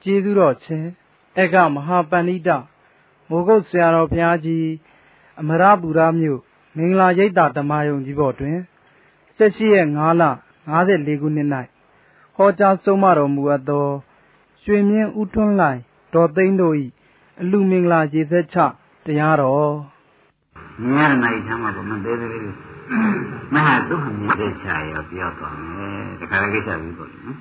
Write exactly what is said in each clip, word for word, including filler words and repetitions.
ကျေးဇူးတော်ရှင်ဧကမဟာပန္နိတမိုးကုတ်ဆရာတော်ဘုရားကြီးအမရပူရမြို့မင်္ဂလာရိပ်သာဓမ္မယုံကြီးပေါ်တွင်၁၈ရက်၅လ၅၄ခုနှစ်၌ဟောကြားဆုံးမတော်မူအပ်သောရွှေမြင့်ဦးထွန်းလှိုင်ဒေါ်သိန်းတို့၏အလူမင်္ဂလာရေသက်ချတရားတော်ညနိုင်ချမ်းမှာဗမသေးသေးလေးမဟာသုခမြေသက်ချရောပြောသွားမယ်တခါတည်းကိစ္စပြီးပေါ့နော်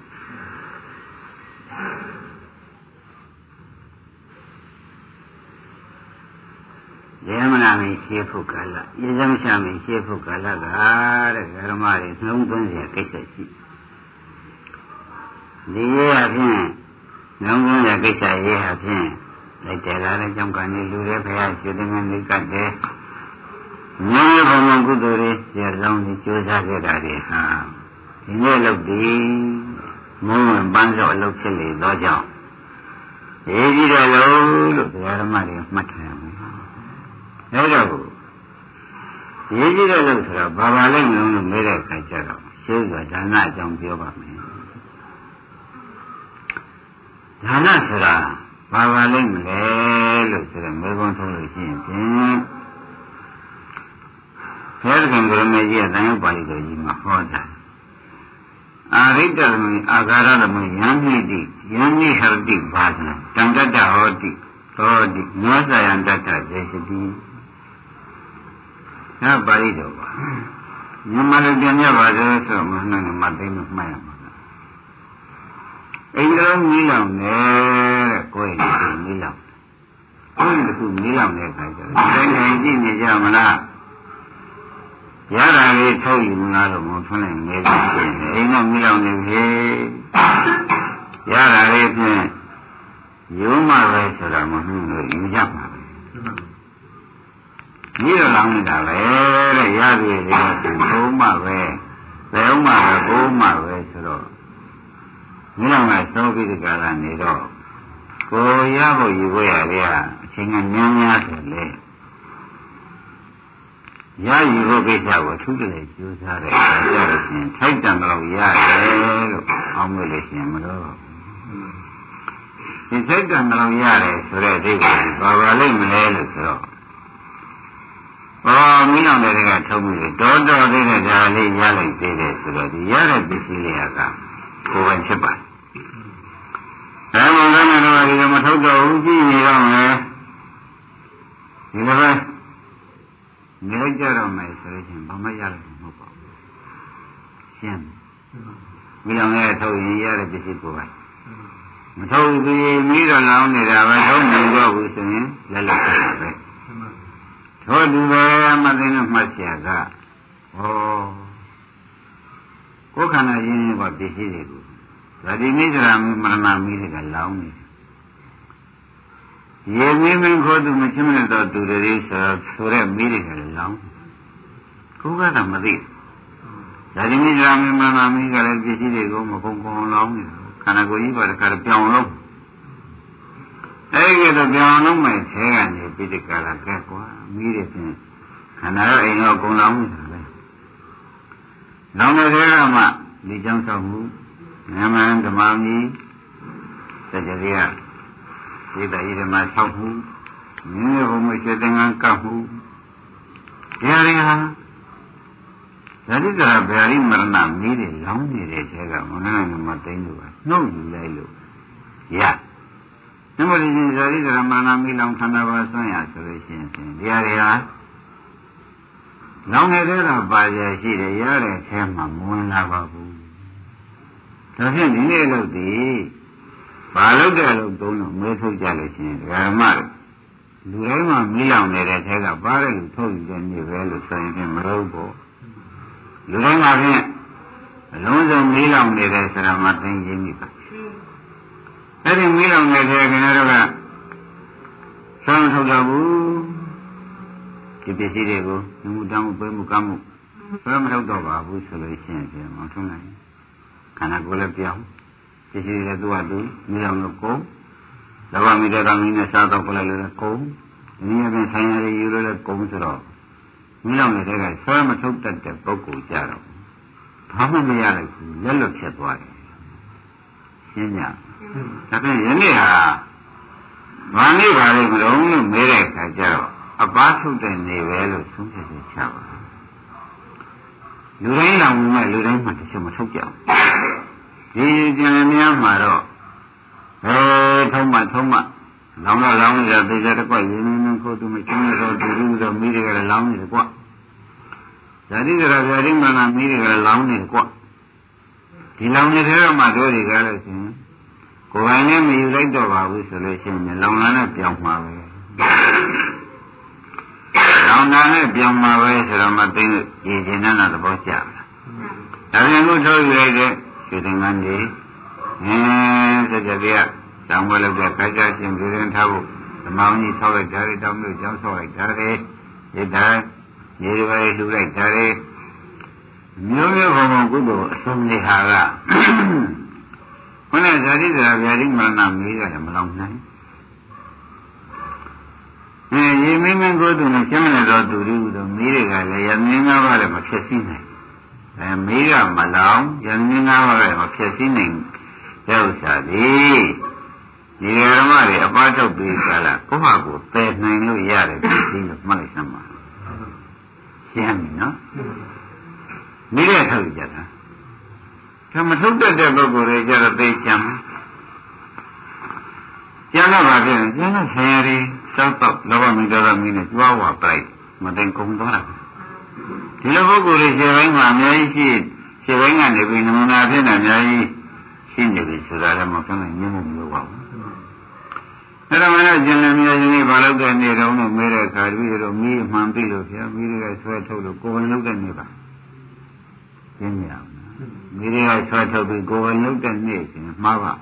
ယေမနာမင်းရှေးဖို့ကာလယေဇမရှာမင်းရှေးဖို့ကာလကတဲ့ဓမ္မတွေနှလုံးသွင်းเสียကိစ္စရှိဒီရဲ့အဖြစ်နှလုံးသွင်းเสียကိစ္စရဲ့အဖြစ်လိုက်တယ်လာတဲ့ကြောင့်ကနေလူတွေဖရာရွှေသင်္ကန်းလေးကတ်တယ်မြတ်ဘုံဘုံကုသိုလ်တွေကျေဆောင်ပြီးကြိုးစားခဲ့တာတွေဟာဒီနေ့လုပ်ပြီးမုန်းဝင်ပန်းစောအလုပ်ဖြစ်လေတော့ကြောင့်ရေးကြည့်တယ်လို့လို့ဓမ္မတွေမှတ်ထားရမယ်ဒါကြောင့်ရေးကြည့်တယ်လို့ဆိုတော့ဘာပါလဲမလို့လို့မေးတဲ့အခါကျတော့ရှင်းစွာဒါနအကြောင်းပြောပါမယ်ဒါနဆိုတာဘာပါလဲမလဲလို့ဆိုတော့မေးခွန်းထုတ်လို့ရှိရင်ဖြင့်ဘုရားကံကရမေကြီးကတန်ရုပ်ပါဠိတော်ကြီးမှာဟောတာအာရိတ္တမေအာဂါရဓမ္မယံမိတိယံမိဟရတိဘာသနာတံတတ္တဟောတိဟောတိနောသယံတတ္တဒေသတိဒါပါဠိတော်ပါမြန်မာလိုပြန်ရပါဆိုဆိုမှနှံ့မသိမမှတ်ရမှာအိန္ဒြေမီးလောင်နေတဲ့ကိုယ်ကြီးမီးလောင်ကိုယ်တစ်ခုမီးလောင်တဲ့အခါကျတော့တိုင်းတိုင်းကြည့်နေကြမလားရတာလေးထုတ်ယူမလားလို့မထွန်းနိုင်နေတယ်အိမ်တော့မီးလောင်နေပြီရတာလေးဖြင့်ရုံးမှပဲဆိုတာမဟုတ်လို့ယူကြပါပဲဒီလိုလောင်နေတာပဲတဲ့ရပြီလေဘုံမှပဲဘယ်ဥမှပဲဘုံမှပဲဆိုတော့မင်းကသောပိတကာလနေတော့ကိုရဖို့ယူဖို့ရလေအချိန်ကများများဆိုလေရယူဖို့ကိစ္စကိုသူတည်းကြိုးစားတယ်ဒါကြလို့ရှင်ထိုက်တန်တော့ရတယ်လို့အောင်းမလို့ရှင်မလို့ဒီထိုက်တန်တော့ရတယ်ဆိုတဲ့အိဗယ်ဘာပါလိမ့်မလဲလို့ဆိုတော့အော်မင်းအောင်တွေကထုတ်ပြီးတော့တော်သေးတဲ့ဒါလေးရလိုက်သေးတယ်ဆိုတော့ဒီရတဲ့ပစ္စည်းလေးကကိုယ်ပိုင်ဖြစ်ပါတယ်။ဒါမှမဟုတ်တော့ဒီမထုတ်တော့ဘူးကြည့်နေတော့မယ်။ဒီလိုပဲနေကြတော့မယ်ဆိုရင်ဘာမှရလို့မဟုတ်ပါဘူး။ရှင်း။မိလောင်ရဲ့ထုတ်ရင်ရတဲ့ပစ္စည်းကိုယ်ပိုင်။မထုတ်ဘူးပြီးတော့လောင်းနေတာပဲထုတ်နေတော့ဘူးဆိုရင်လက်လက်ဖြစ်ပါပဲ။ထို့သူပဲမသိနဲ့မှတ်ချာကဩကိုယ်ခန္ဓာရင်းရဲ့ပစ္စည်းတွေကိုဗာဒီနိစ္စရာမရဏမီးတွေကလောင်းနေတယ်ရေမင်းမင်းခေါ်သူမချင်းမနဲ့တော့သူတွေဆိုဆိုတဲ့မီးတွေကလောင်းကိုယ်ကတော့မသိဗာဒီနိစ္စရာမရဏမီးကလည်းပစ္စည်းတွေကိုမကုန်ကုန်လောင်းနေတယ်ခန္ဓာကိုယ်ကြီးပါတခါတော့ပြောင်းလို့အဲ့ဒီတော့ပြောင်းလို့မဲ့ထဲကနေပိဋကလာကဲကွာမီးတွေဖြင့်ခန္ဓာရဲ့အိမ်တော့ကုန်လောင်းနေတာပဲလောင်းတဲ့ထဲကမှဒီကြောင့်ဆောက်မှုနမံဓမ္မမီစကြရိယဒီတည်းဓမ္မဆောက်မှုမြင်းဘုံမရှိတဲ့ငန်းကပ်မှုဒီဟာတွေဟာဇာတိကရဗျာရိမရဏမီးတွေလောင်းနေတဲ့ထဲကမနနာမသိန်းလို့ကနှုတ်ယူလိုက်လို့ရနမတိဇာတိကရမရဏမီးလောင်းခန္ဓာပါဆွမ်းရဆိုလို့ရှိရင်ဒီဟာတွေဟာလောင်းနေတဲ့ကပါရရှိတယ်ရတဲ့ထဲမှာမဝင်လာပါဘူးဒါဖြင့်ဒီနေ့လို့ဒီဘာလို့ကြလို့တုံးတော့မဲထုတ်ကြလို့ရှိရင်ဓမ္မလူတိုင်းမှာမီးလောင်နေတဲ့ထဲကပါတဲ့လူထုတ်ယူတဲ့နေ့ပဲလို့ဆိုရင်မလို့ပေါ့လူတိုင်းမှာဖြင့်အလုံးစုံမီးလောင်နေတဲ့ဆရာမသိင်းကြီးမိပါအဲ့ဒီမီးလောင်နေတဲ့ခင်ဗျားတို့ကဆောင်းထုတ်ကြဘူးဒီပစ္စည်းတွေကိုငမှုတောင်းမှုပဲမှုကမ်းမှုဘယ်မထုတ်တော့ပါဘူးဆိုလို့ရှိရင်ပြန်မထုံးနိုင်ခန္ဓာကိုယ်လည်းပြောင်းပစ္စည်းတွေသူ့အတူမီးလောင်လို့ကုန်လောဘမိတဲ့ကမင်းနဲ့စားတော့ကိုလည်းလည်းကုန်ဒီနေ့ပြန်ဆိုင်ရည်ယူလို့လည်းကုန်ဆိုတော့မီးလောင်နေတဲ့ကဆွဲမထုတ်တတ်တဲ့ပုဂ္ဂိုလ်ကြတော့ဘာမှမရလိုက်ဘူးလက်လွတ်ဖြစ်သွားတယ်ရှင်းကြဒါဖြင့်ယနေ့ဟာဘာနေပါလိမ့်မလို့လို့မေးတဲ့အခါကျတော့အပားထုတ်တဲ့နေပဲလို့ဆုံးဖြတ်ချက်ချပါလူတိုင်းလောင်မဲ့လူတိုင်းမှတစ်ချက်မထုတ်ကြဘူးဒီကျန်များမှာတော့အဲထုံးမထုံးမလောင်တော့လောင်နေတာသေချာတကွရင်းနှီးခိုးသူမချင်းရတော့ဒီလိုတော့မိတွေကလည်းလောင်နေတယ်ကွာဇာတိကရာဇာတိမနာမိတွေကလည်းလောင်နေတယ်ကွာဒီလောင်နေတဲ့တော့မှတို့တွေကလည်းရှင်ကိုယ်ပိုင်နဲ့မယူလိုက်တော့ပါဘူးဆိုလို့ရှိရင်လောင်လာနဲ့ပြောင်းမှာပဲလောင်လာနဲ့ပြောင်းမှာပဲဆိုတော့မသိလို့ရည်ကျင်တဲ့သဘောကျတယ်ဒါပြန်လို့ထုတ်ယူလိုက်တဲ့ဒီသင်္ကန်းကြီးအင်းစကြပြတောင်းဝဲလောက်တဲ့ခိုက်ကြရှင်ပြည်ရင်ထားဖို့ဓမ္မအောင်ကြီးဆောက်လိုက်ဓာရီတောင်းလို့ကျောင်းဆောက်လိုက်ဓာရီဒီဓာရေတွေပဲလှူလိုက်ဓာရီမျိုးမျိုးဘုံဘုံကုသိုလ်အစုံလေးဟာကခொနဲ့ဇာတိဇရာဗျာတိမရဏမေးရတယ်မလောင်နိုင်အဲရေမင်းမင်းကိုယ်သူနဲ့ကျမ်းနဲ့တော့သူတွေကတော့မေးတွေကလည်းရမင်းငါးပါးလည်းမဖြစ်စည်းနိုင်အဲမေးကမလောင်ရမင်းငါးပါးလည်းမဖြစ်စည်းနိုင်တဲ့ဥစ္စာဒီဒီဓမ္မတွေအပါထုတ်ပြီးကြလားကိုယ့်ဟာကိုယ်ပယ်နိုင်လို့ရတယ်ဒီလိုမှတ်လိုက်စမ်းပါရှင်းပြီနော်မိတဲ့ထုတ်ကြတာဒါမထုတ်တတ်တဲ့ပုဂ္ဂိုလ်တွေကြတော့သိကြမှာကျန်တော့ပါပြန်ကျန်တော့ဆရာကြီးစောက်တော့လောဘမိတော်တော်မင်းနဲ့ကြွားဝါပလိုက်မသိကုန်သွားတာဒီလိုပုဂ္ဂိုလ်တွေခြေပိုင်းမှာအများကြီးရှိခြေပိုင်းကနေပြီးနမနာဖြစ်နေအများကြီးရှိနေပြီဆိုတာလည်းမပြောနိုင်ညှင်းမှုမလို့ပါဘူးအဲ့ဒါမှလည်းကျန်တယ်များကြီးဘာလို့တဲ့နေတော့လို့မေးတဲ့အခါပြီးတော့မိအမှန်ပြီလို့ဗျာမိတွေကဆွဲထုတ်လို့ကိုယ်ဝင်လုပ်တဲ့နေပါရှင်းရအောင်မိတွေကဆွဲထုတ်ပြီးကိုယ်ဝင်လုပ်တဲ့နေရှင်မှားပါ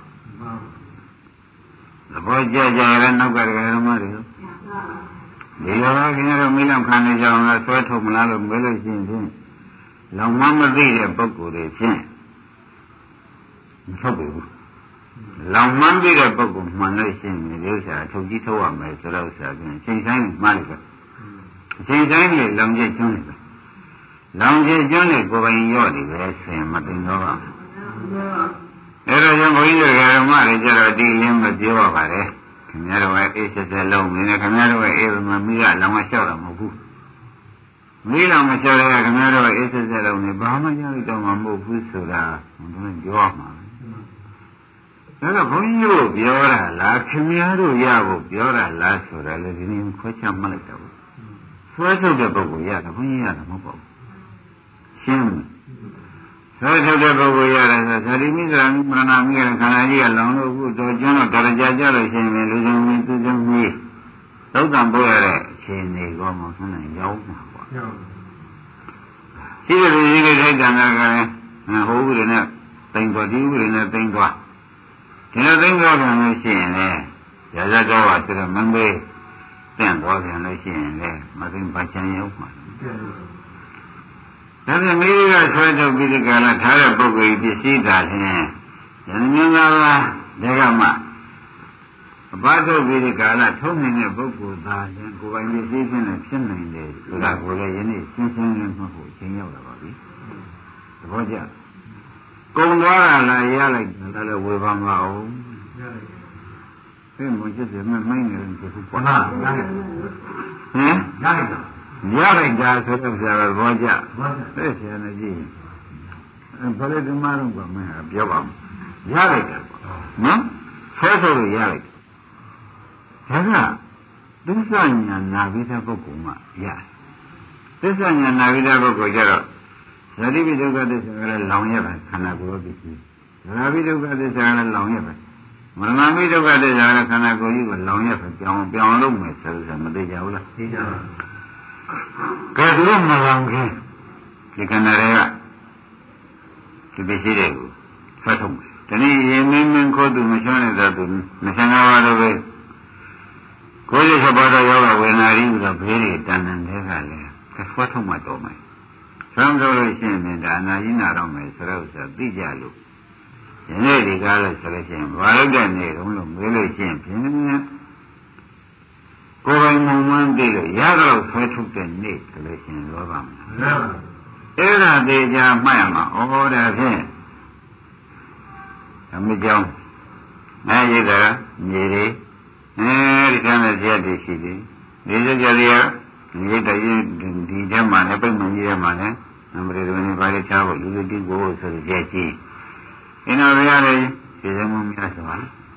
သဘောကျကြရတဲ့နောက်ကတကယ်တော့မတယ်ဒီလိုကခင်ဗျားတို့မိလောင်ခံနေကြအောင်လားဆွဲထုတ်မလားလို့မေးလို့ရှိရင်ဖြင့်လောင်မမသိတဲ့ပုဂ္ဂိုလ်တွေဖြင့်မထုတ်ဘူးလောင်မသိတဲ့ပုဂ္ဂိုလ်မှန်လို့ရှိရင်ဒီဥစ္စာထုတ်ကြည့်ထုတ်ရမယ်ဆိုတော့ဥစ္စာဖြင့်ချိန်ဆိုင်မှလည်းပဲချိန်ဆိုင်နဲ့လောင်ကျကျွန်းနေပဲလောင်ကျကျွန်းနဲ့ကိုယ်ပိုင်ရော့နေပဲဆိုရင်မသိတော့ပါဘူးအဲ့တော့ကျွန်ဘုန်းကြီးတို့ဓမ္မတွေကျတော့ဒီလင်းမပြောပါပါလေခင်ဗျားတို့ကအေးစစ်စစ်လုံးနေတယ်ခင်ဗျားတို့ကအေးမမီးကလောင်မလျှောက်တာမဟုတ်ဘူးမီးလောင်မလျှောက်တဲ့ခင်ဗျားတို့ကအေးစစ်စစ်လုံးနေဘာမှရလိုက်တော့မှမဟုတ်ဘူးဆိုတာဘုန်းကြီးပြောမှာဒါတော့ဘုန်းကြီးတို့ပြောတာလားခင်ဗျားတို့ရဖို့ပြောတာလားဆိုတာလေဒီနေ့ခွဲခြားမှတ်လိုက်တော့ဆွဲထုတ်တဲ့ပုဂ္ဂိုလ်ရတယ်ဘုန်းကြီးရတယ်မဟုတ်ပါဘူးရှင်းဆွဲထုတ်တဲ့ပုဂ္ဂိုလ်ရတယ်ဆိုသတိမိစ္ဆာမိမရဏမိခန္ဓာကြီးကလောင်လို့အခုတော့ကျွန်းတော့တရားကြကြလို့ရှိရင်လူချင်းမင်းသူချင်းမင်းသုတ်တံပို့ရတဲ့အခြေအနေကောမှဆန်းနိုင်ရောက်မှာပေါ့ရှိတဲ့လူကြီးတွေထိုက်တန်တာကလည်းဟိုဥပဒေနဲ့တိမ်သွားဒီဥပဒေနဲ့တိမ်သွားဒီလိုသိသွားပြန်လို့ရှိရင်လည်းရာဇတော်ကဆိုတော့မင်းပေးတင့်သွားပြန်လို့ရှိရင်လည်းမသိဘာချင်ရောက်မှာဒါပြန်မိကဆွဲထုတ်ပြီးဒီကလာထားတဲ့ပုဂ္ဂိုလ်ပစ္စည်းသာဖြင့်ယန္တမြင်သာပါဒါကမှအပါထုတ်ပြီးဒီကလာထုံးနေတဲ့ပုဂ္ဂိုလ်သာရင်ကိုယ်ပိုင်ပစ္စည်းချင်းနဲ့ဖြစ်နိုင်တယ်ဆိုတာကိုလည်းယနေ့ရှင်းရှင်းလင်းမှတ်ဖို့အချိန်ရောက်လာပါပြီသဘောကျကုံသွားတာလားရလိုက်တယ်လည်းဝေဖန်ပါအောင်အဲ့မကျစ်စမမိုင်းနေတယ်ဒီပေါ်လာဟမ်ရလိုက်တာရလိုက်တာဆိုတော့ဆရာကဘောကြအဲ့ဆရာနဲ့ကြည့်အဲ့ဘာလဲဒီမှာတော့ကမင်းပြောပါဦးရလိုက်တယ်နော်ဆောဆောလို့ရလိုက်ဒါကသစ္စာညာနာပြီးတဲ့ပုဂ္ဂိုလ်မှရသစ္စာညာနာပြီးတဲ့ပုဂ္ဂိုလ်ကျတော့ဇာတိပိဒုက္ခသစ္စာကလည်းလောင်ရပါခန္ဓာကိုယ်ပစ္စည်းဇာတိပိဒုက္ခသစ္စာကလည်းလောင်ရပါမရဏပိဒုက္ခသစ္စာကလည်းခန္ဓာကိုယ်ကြီးကိုလောင်ရပါပြောင်းပြောင်းလို့မယ်ဆိုတော့မသိကြဘူးလားသိကြပါကဲတော့မလောင်ခင်ဒီခန္ဓာတွေကဒီပစ္စည်းတွေကိုဖတ်ထုတ်မယ်ဒီနေ့ရေမင်းမင်းခိုးသူမချွန်းနေတဲ့သူမဆန်းပါတော့ပဲကိုယ်ရစပါတော့ရောက်ဝေနာရီဆိုတော့ဘေးတွေတန်တန်တဲ့ကလည်းဖတ်ထုတ်မှတော့မယ်ဆန်းဆိုလို့ရှိရင်ဒါအနာကြီးနာတော့မယ်ဆိုတော့ဆိုသိကြလို့ဒီနေ့ဒီကားလို့ဆိုလို့ရှိရင်ဘာလို့တဲ့နေတုံးလို့မေးလို့ရှိရင်ဖြင့်ကိုယ်ပိုင်မုံမှန်းသိလို့ရတော့ဆွဲထုတ်တဲ့နေ့ဆိုလို့ရှိရင်လောပါမယ်အဲ့ဒါသေးချာမှတ်ရမှာဩဒါဖြင့်အမကြောင်းအဲဒီကမြေတွေအဲဒီကမ်းတဲ့ဇက်တွေရှိတယ်ဒီဇက်ကြတွေကမြေတည်းဒီထဲမှာလည်းပိတ်မှန်ကြီးထဲမှာလည်းနံပါတ်တွေနဲ့ပါလေချဖို့လူလူတိကိုဆိုတဲ့ဇက်ကြီးအင်းတော်ရရတယ်ဒီစမှုများစွာ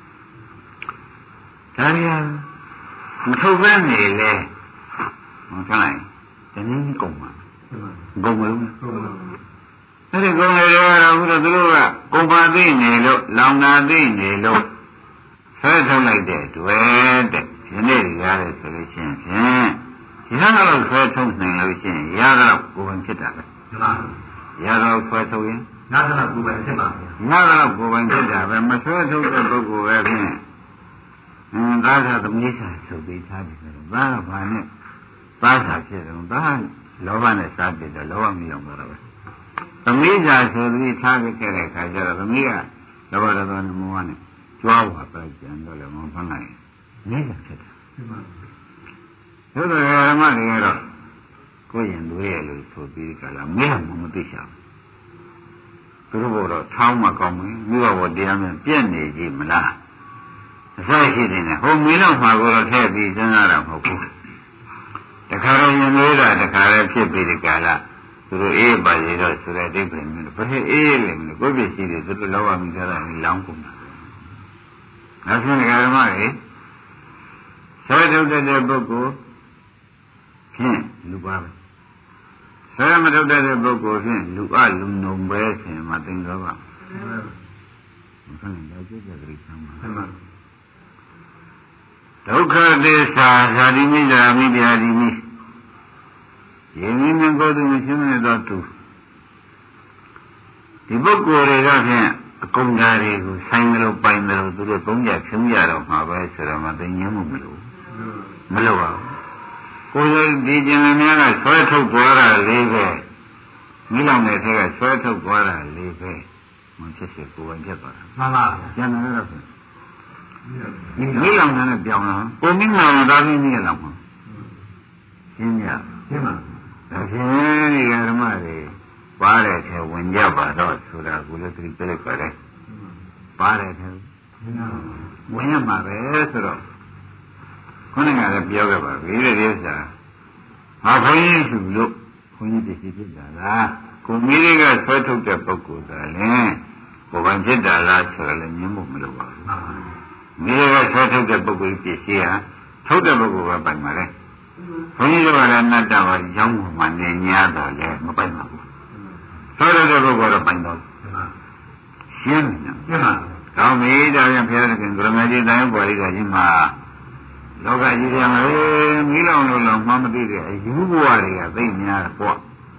ဒါရီယာမထုတ်ဘဲနေလေမထိုင်တနည်းကုန်ပါဂုံမလို့အဲ့ဒီဂုံတွေကတော့ဘုရားသူတို့ကဂုံပါသိနေလို့လောင်နာသိနေလို့ဆွဲထုတ်လိုက်တဲ့တွေ့တဲ့ဒီနေ့ရတယ်ဆိုလို့ရှိရင်ဖြင့်ဒီကတော့ဆွဲထုတ်နိုင်လို့ရှိရင်ရတော့ကိုယ်ဝင်ဖြစ်တာပဲရတော့ဆွဲထုတ်ရင်ငါကတော့ကိုယ်ဝင်ဖြစ်ပါငါကတော့ကိုယ်ဝင်ဖြစ်တာပဲမဆွဲထုတ်တဲ့ပုဂ္ဂိုလ်ပဲဖြင့်အင်းဒါကသမီးစာဆိုပြီးသားပြီဆိုတော့ဘာကဘာနဲ့ပါစာဖြစ်တယ်ဘာလောဘနဲ့စားပြတယ်လောဘမီအောင်တော့ပဲသမီးစာဆိုပြီးထားခဲ့တဲ့အခါကျတော့သမီးကလောဘတော်နဲ့မောဟနဲ့ကြွားပါပဲကြံတော့လည်းမဖမ်းနိုင်နေတယ်ဖြစ်တယ်သို့တော်ဓမ္မတွေကတော့ကိုယ်ရင်တွေးရလို့ဆိုပြီးကြလားမင်းကမသိချင်ဘူးသူတို့ကတော့ထောင်းမှကောင်းမယ်မြို့ဘောတရားများပြည့်နေကြည့်မလားအစရှိနေတယ်ဟိုမင်းတော့မှာကိုတော့ထည့်ပြီးစဉ်းစားတာမဟုတ်ဘူးတခါတော့ရင်တွေးတာတခါလည်းဖြစ်ပြီးဒီကလာသူတို့အေးပါရတော့ဆိုတဲ့အိဗယ်မျိုးဘယ်အေးလဲမလို့ကိုယ်ပြည့်ရှိတယ်သူတို့လောဘမိသားတာလောင်းကုန်တာနောက်ဆုံးဓမ္မတွေဆွဲထုတ်တဲ့ပုဂ္ဂိုလ်ဖြင့်လူပါပဲဆွဲမထုတ်တဲ့ပုဂ္ဂိုလ်ဖြင့်လူအလူနုံပဲဆင်မှာတင်တော့ပါဘုရားလည်းကြည့်ကြကြိဆမ်းပါဒုက္ခသစ္စာဇာတိမိဇာမိတရားဒီမိယင်းမင်းကိုယ်သူမရှိမနေတော့သူဒီပုဂ္ဂိုလ်တွေကဖြင့်အကုန်ဓာတ်တွေကိုဆိုင်မလို့ပိုင်မလို့သူတို့သုံးကြဖြုံးကြတော့မှာပဲဆိုတော့မသိငြင်းမှုမလို့မလို့ပါဘူးကိုယ်ရဲ့ဒီကျင်များကဆွဲထုတ်သွားတာလေးပဲမိလောင်တဲ့ဆက်ကဆွဲထုတ်သွားတာလေးပဲမဖြစ်စေကိုယ်ဝင်ဖြစ်သွားတာမှန်ပါဗျာကျန်တယ်တော့ဖြင့်မိလောင်တဲ့ပြောင်းလာကိုမိလောင်တာပြီးနေရလောက်မှာရှင်းရရှင်းပါဒါဖြင့်ဒီဓမ္မတွေပါတယ်ထဲဝင်ကြပါတော့ဆိုတာကိုလည်းသိပြလိုက်ပါတယ်ပါတယ်ထဲဝင်ရမှာပဲဆိုတော့ခေါင်းကလည်းပြောခဲ့ပါပြီတဲ့ဒီဥစ္စာငါဘုန်းကြီးသူလို့ဘုန်းကြီးတည်ဖြစ်တာလားကိုမိလေးကဆွဲထုတ်တဲ့ပုဂ္ဂိုလ်သာလဲကိုယ်ပိုင်ဖြစ်တာလားဆိုတော့လည်းညှင်းဖို့မလိုပါဘူးမိလေးကဆွဲထုတ်တဲ့ပုဂ္ဂိုလ်ပစ္စည်းဟာထုတ်တဲ့ပုဂ္ဂိုလ်ကပိုင်ပါလေဘုန်းကြီးတို့ကလည်းနတ်တော်ကရောင်းမှနေညာတော့လည်းမပိုင်ပါဘူးဆွဲထုတ်တဲ့ပုဂ္ဂိုလ်တော့ပိုင်တော့ရှင်းတယ်ရှင်းပါကောင်းပြီဒါပြန်ဖျားတဲ့ကံကရမကြီးတိုင်းပေါ်လေးကကြီးမှာလောကကြီးပြန်လေမိလောင်လို့လောင်မှမသိတဲ့အယူဘဝတွေကသိများပေါ့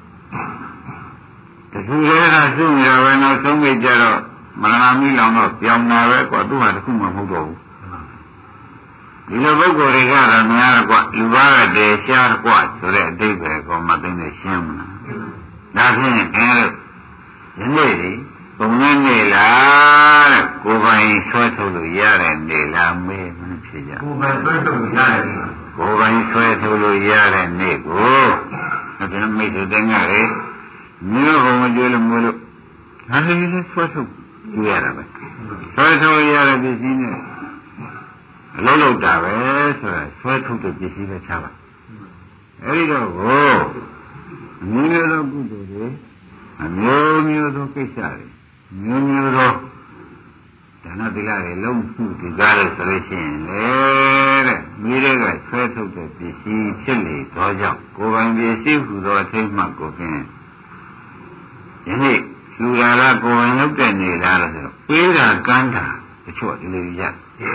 တခုလည်းကစုရပဲတော့သုံးမိကြတော့မရဏမိလောင်တော့ပြောင်းတာပဲကွာသူဟာတခုမှမဟုတ်တော့ဘူးဒီလိုပုဂ္ဂိုလ်တွေကတော့များကွာလူပါကတည်းရှားကွာဆိုတဲ့အတိတ်ပဲကောမသိနေရှင်းမလားဒါဖြင့်အဲဒီနေ့ဒီဘုံနဲ့နေလားတဲ့ကိုယ်ပိုင်ဆွဲထုတ်လို့ရတဲ့နေလားမေးမဖြစ်ကြကိုယ်ပိုင်ဆွဲထုတ်လို့ရတဲ့နေကိုယ်ပိုင်ဆွဲထုတ်လို့ရတဲ့နေကိုဒါကမိတ်တဲ့ငါလေမျိုးဘုံမကျွေးလို့မလို့ဒါလည်းလည်းဆွဲထုတ်ကြည့်ရတာပဲဆွဲထုတ်ရတဲ့ပစ္စည်းနဲ့အလုံးလုံးတာပဲဆိုတာဆွဲထုတ်တဲ့ပစ္စည်းပဲချပါအဲဒီတော့ကိုအမျိုးသောကုသိုလ်တွေအမျိုးမျိုးသောကိစ္စတွေမျိုးမျိုးသောဒါနသီလတွေလုံးစုဒီကားလို့ဆိုလို့ရှိရင်လေတဲ့မိတွေကဆွဲထုတ်တဲ့ပစ္စည်းဖြစ်လေတော့ကြောင့်ကိုယ်ပိုင်ပစ္စည်းဟူသောအထိတ်မှကိုဖြင့်ဒီနေ့လူလာလားကိုယ်ပိုင်လုပ်တဲ့နေလားလို့ဆိုတော့ပေးတာကမ်းတာတချို့ဒီလိုရ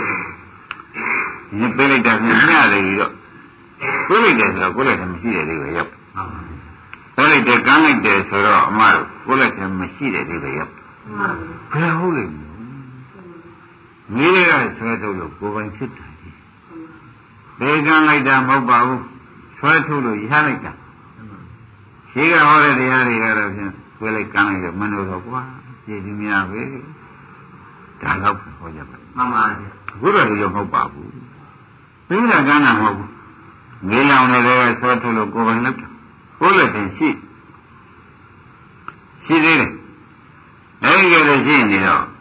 ဒီပေးလိုက်တာကညလေပြီးတော့ပေးလိုက်တယ်ဆိုတော့ကိုယ်လည်းမရှိတယ်လေးပဲရောက်ပေးလိုက်တယ်ကမ်းလိုက်တယ်ဆိုတော့အမတို့ကိုယ်လည်းမရှိတယ်လေးပဲရောက်ဘယ်ဟုတ်လဲမိတွေကဆွဲထုတ်လို့ကိုယ်ပိုင်ဖြစ်တယ်ဘေကံလိုက်တာမဟုတ်ပါဘူးဆွဲထုတ်လို့ရလိုက်တာရှိကဟောတဲ့တရားတွေကတော့ဖြင့်ဆွဲလိုက်ကမ်းလိုက်တော့မနှောတော့ကွာကြည်သူများပဲဒါတော့ဟောကြပါမှန်ပါဗျာအခုတော့ဒီလိုမဟုတ်ပါဘူးသိတာကမ်းတာမဟုတ်ဘူးငေးလောင်နေတဲ့ဆွဲထုတ်လို့ကိုယ်ပိုင်လုပ်တာကိုယ်လည်းတင်ရှိရှိသေးတယ်အဲဒီကလေးရှိနေတော့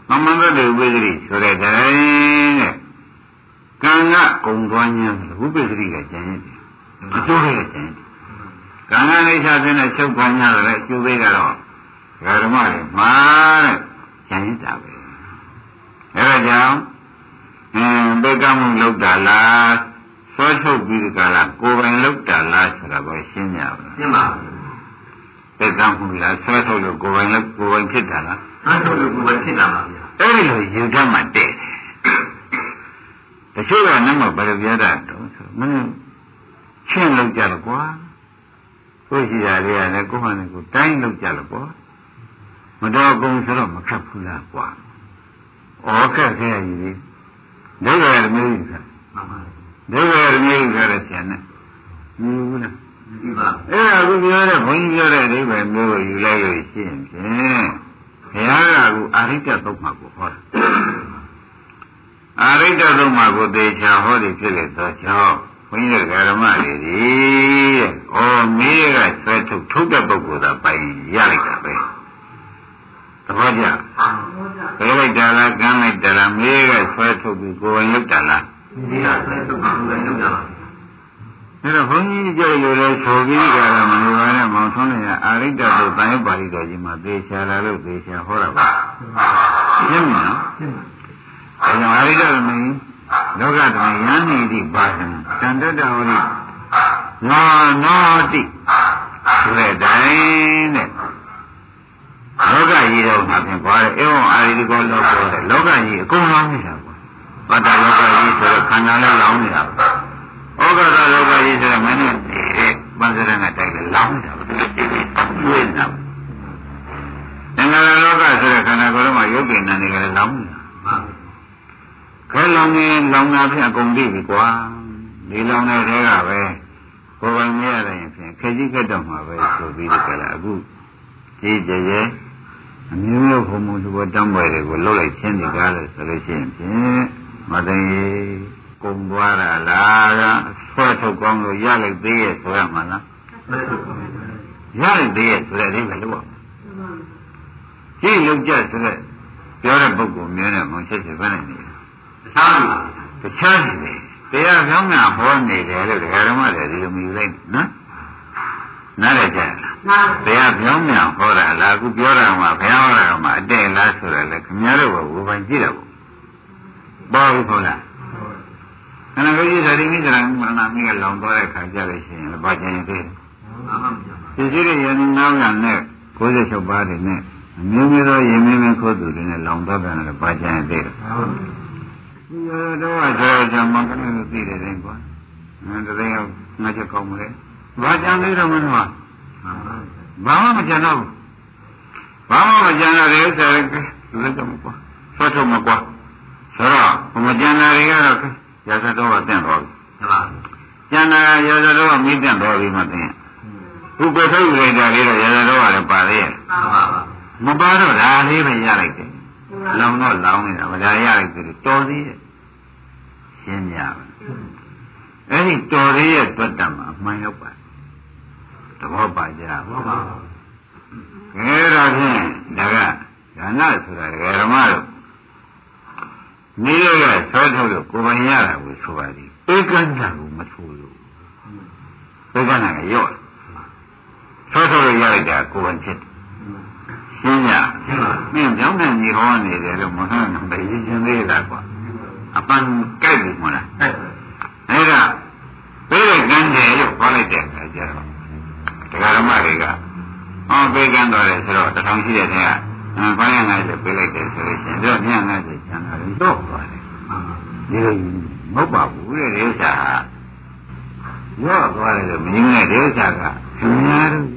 မမန္တတေဥပ္ပဒိဆိုတဲ့တဲ့ကံကကုံသွားခြင်းဥပ္ပဒိကကျန်ရင်အကျိုးပဲကျန်ကံကလေးချတဲ့နဲ့ချုပ်ခွန်ရတယ်အကျိုးပဲကတော့ဓမ္မတွေမှာတဲ့ကျန်ရင်တာပဲအဲဒါကြောင့်အင်းဘေကမှုလောက်တာလားဆွဲထုတ်ပြီးဒီကလာကိုယ်ပိုင်လောက်တာလားဆိုတာကိုရှင်းကြပါရှင်းပါဘေကမှုလားဆွဲထုတ်လို့ကိုယ်ပိုင်လောက်ကိုယ်ပိုင်ဖြစ်တာလားဆွဲထုတ်လို့ကိုယ်ပိုင်ဖြစ်တာပါဗျာအဲ့ဒီလိုယူတတ်မှတဲ့တယ်တချို့ကနမဘယ်လိုပြောတာတော့ဆိုမင်းချင်းလောက်ကြလို့ကွာကိုရှိတာတွေကလည်းကိုယ်မှလည်းကိုယ်တိုင်းလောက်ကြလို့ကွာမတော်ကုန်ဆိုတော့မခက်ဘူးလားကွာဩခက်ခဲကြီးဒုက္ခရမျိုးကြီးဆိုဒုက္ခရမျိုးကြီးဆိုတဲ့ဆရာနဲ့မြင်ဘူးလားဒီပါအဲ့ဒါကိုပြောတဲ့ဘုန်းကြီးပြောတဲ့အဓိပ္ပာယ်မျိုးကိုယူလိုက်လို့ရှိရင်ဖြင့်ဘုရားကအခုအာရိတ္တသုတ်မှာကိုဟောတယ်အာရိတ္တသုတ်မှာကိုသေချာဟောတယ်ဖြစ်လေတော့ကြောင့်ဘုန်းကြီးကဓမ္မတွေဒီတဲ့ဩမေးကဆွဲထုတ်ထုတ်တဲ့ပုဂ္ဂိုလ်သာပိုင်ရလိုက်တာပဲသဘောကျဘယ်လိုက်တာလားကမ်းလိုက်တာလားမေးကဆွဲထုတ်ပြီးကိုယ်ဝင်လောက်တာလားမေးကဆွဲထုတ်ပြီးကိုယ်ဝင်လောက်တာအဲ့တော့ဘုန်းကြီးကြောက်ရလဲဆိုပြီးကြတာမလို့ပါနဲ့မောင်ဆုံးနေရအာရိတ္တတို့တန်ရုပ်ပါဠိတော်ကြီးမှာသေချာလာလို့သေချာဟောတာပါရှင်းမလားရှင်းပါဘယ်အာရိတ္တမင်းလောကတမယန္တိတိပါဒံတန်တတ္တဟောတိနောနောတိဆိုတဲ့တိုင်းတဲ့လောကကြီးတော့မှာပြင်ပါတဲ့ဧဝံအာရိတကောလောကောတဲ့လောကကြီးအကုန်လောင်းနေတာကွာဗတ္တလောကကြီးဆိုတော့ခန္ဓာလည်းလောင်းနေတာဩဃတလောကကြီးဆိုတော့မင်းနဲ့ပန်းစရဏတိုက်လည်းလောင်းနေတာပဲတွေ့နေတာသင်္ခါရလောကဆိုတဲ့ခန္ဓာကိုယ်မှာယုတ်ကိဏ္ဍတွေကလည်းလောင်းနေတာခဲလောင်းနေလောင်းတာဖြင့်အကုန်သိပြီကွာဒီလောင်းတဲ့ထဲကပဲကိုယ်ပိုင်မရတဲ့ရင်ဖြင့်ခကြီးခက်တော့မှာပဲဆိုပြီးဒီကလာအခုကြည်ကြရဲ့အမျိုးမျိုးဘုံဘုံသူတော်တမ်းပွဲတွေကိုလှုပ်လိုက်ချင်းဒီကားလို့ဆိုလို့ရှိရင်ဖြင့်မသိကုံသွားတာလားကဆွဲထုတ်ကောင်းလို့ရလိုက်သေးရဲ့ဆိုရမှာလားရလိုက်သေးရဲ့ဆိုတဲ့အိဗယ်လို့ပါကြည့်လို့ကြဆိုတဲ့ပြောတဲ့ပုဂ္ဂိုလ်မျိုးနဲ့မချက်ချက်ပဲနေတယ်တခြားတခြားနေတယ်တရားကောင်းတာဟောနေတယ်လို့ဒကာဓမ္မတွေဒီလိုမြည်လိုက်နော်နားလည်ကြလားတရားပြောင်းမြန်ဟောတာလားအခုပြောတာမှဘုရားဟောတာမှအတဲ့လားဆိုတော့လေခင်ဗျားတို့ကဝေဖန်ကြည့်တော့ပေါ့ဘူးခေါ်လားခဏလေးကြီးသတိမိကြတယ်မနာမိကလောင်သွားတဲ့ခါကြလို့ရှိရင်ဘာကျင်သေးတယ်ဒီရှိတဲ့ယန္တနာကနဲ့၉၆ပါးတွေနဲ့အမျိုးမျိုးသောယဉ်မင်းမင်းခိုးသူတွေနဲ့လောင်သွားတယ်လည်းဘာကျင်သေးတယ်ဒီတော့ဆိုတော့မကလည်းသိတယ်တဲ့ကွာငါတည်းကငါချက်ကောင်းမလဲဘာကြံသေးတော့မင်းကဘာမှမကြံတော့ဘူးဘာမှမကြံတော့တဲ့ဥစ္စာတွေကလည်းတော့မကွာဆွတ်ထုတ်မကွာဆိုတော့မကြံတာတွေကတော့ရာဇတော်ကတင့်တော်ပြီဟုတ်လားကြံတာရာဇတော်ကမိတင့်တော်ပြီမသိရင်ခုကိုထုတ်ရတာလေးတော့ရာဇတော်ကလည်းပါသေးရဲ့မပါတော့ဒါလေးပဲရလိုက်တယ်လောင်တော့လောင်နေတာမဒါရလိုက်တယ်တော်သေးရဲ့ရှင်းကြပါအဲ့ဒီတော်သေးရဲ့တွတ်တတ်မှာအမှန်ရောက်ပါသဘောပါကြပါပါခဲတော့ဖြင့်ဒါကဒါနဆိုတာဓမ္မတို့မိရကဆွဲထုတ်လို့ကိုယ်ပိုင်ရတာကိုဆိုပါသည်ဧကန္တကိုမဆိုလို့ဧကန္တကရော့ဆွဲထုတ်လို့ရလိုက်တာကိုယ်ပိုင်ဖြစ်ရှင်းရမင်းကြောင့်နဲ့ညီဟောနေတယ်လို့မဟုတ်ဘူးပဲရှင်းသေးလားကွာအပန်းကြိုက်ပြီမလားအဲ့ဒါပြေးကန်းတယ်လို့ခေါ်လိုက်တဲ့အခါကျတော့တရားဓမ္မတွေကအော်ပြေးကန်းတော်တယ်ဆိုတော့တထောင်ရှိတဲ့ထဲကဘာရငါ့ဆိုပြေးလိုက်တယ်ဆိုလို့ရှိရင်တော့ညငါ့ဆိုကျန်တာလို့တော့သွားတယ်ဒီလိုမဟုတ်ပါဘူးတဲ့ဒီဥစ္စာရော့သွားတယ်လို့မင်းနဲ့ဒီဥစ္စာကခင်ဗျားတို့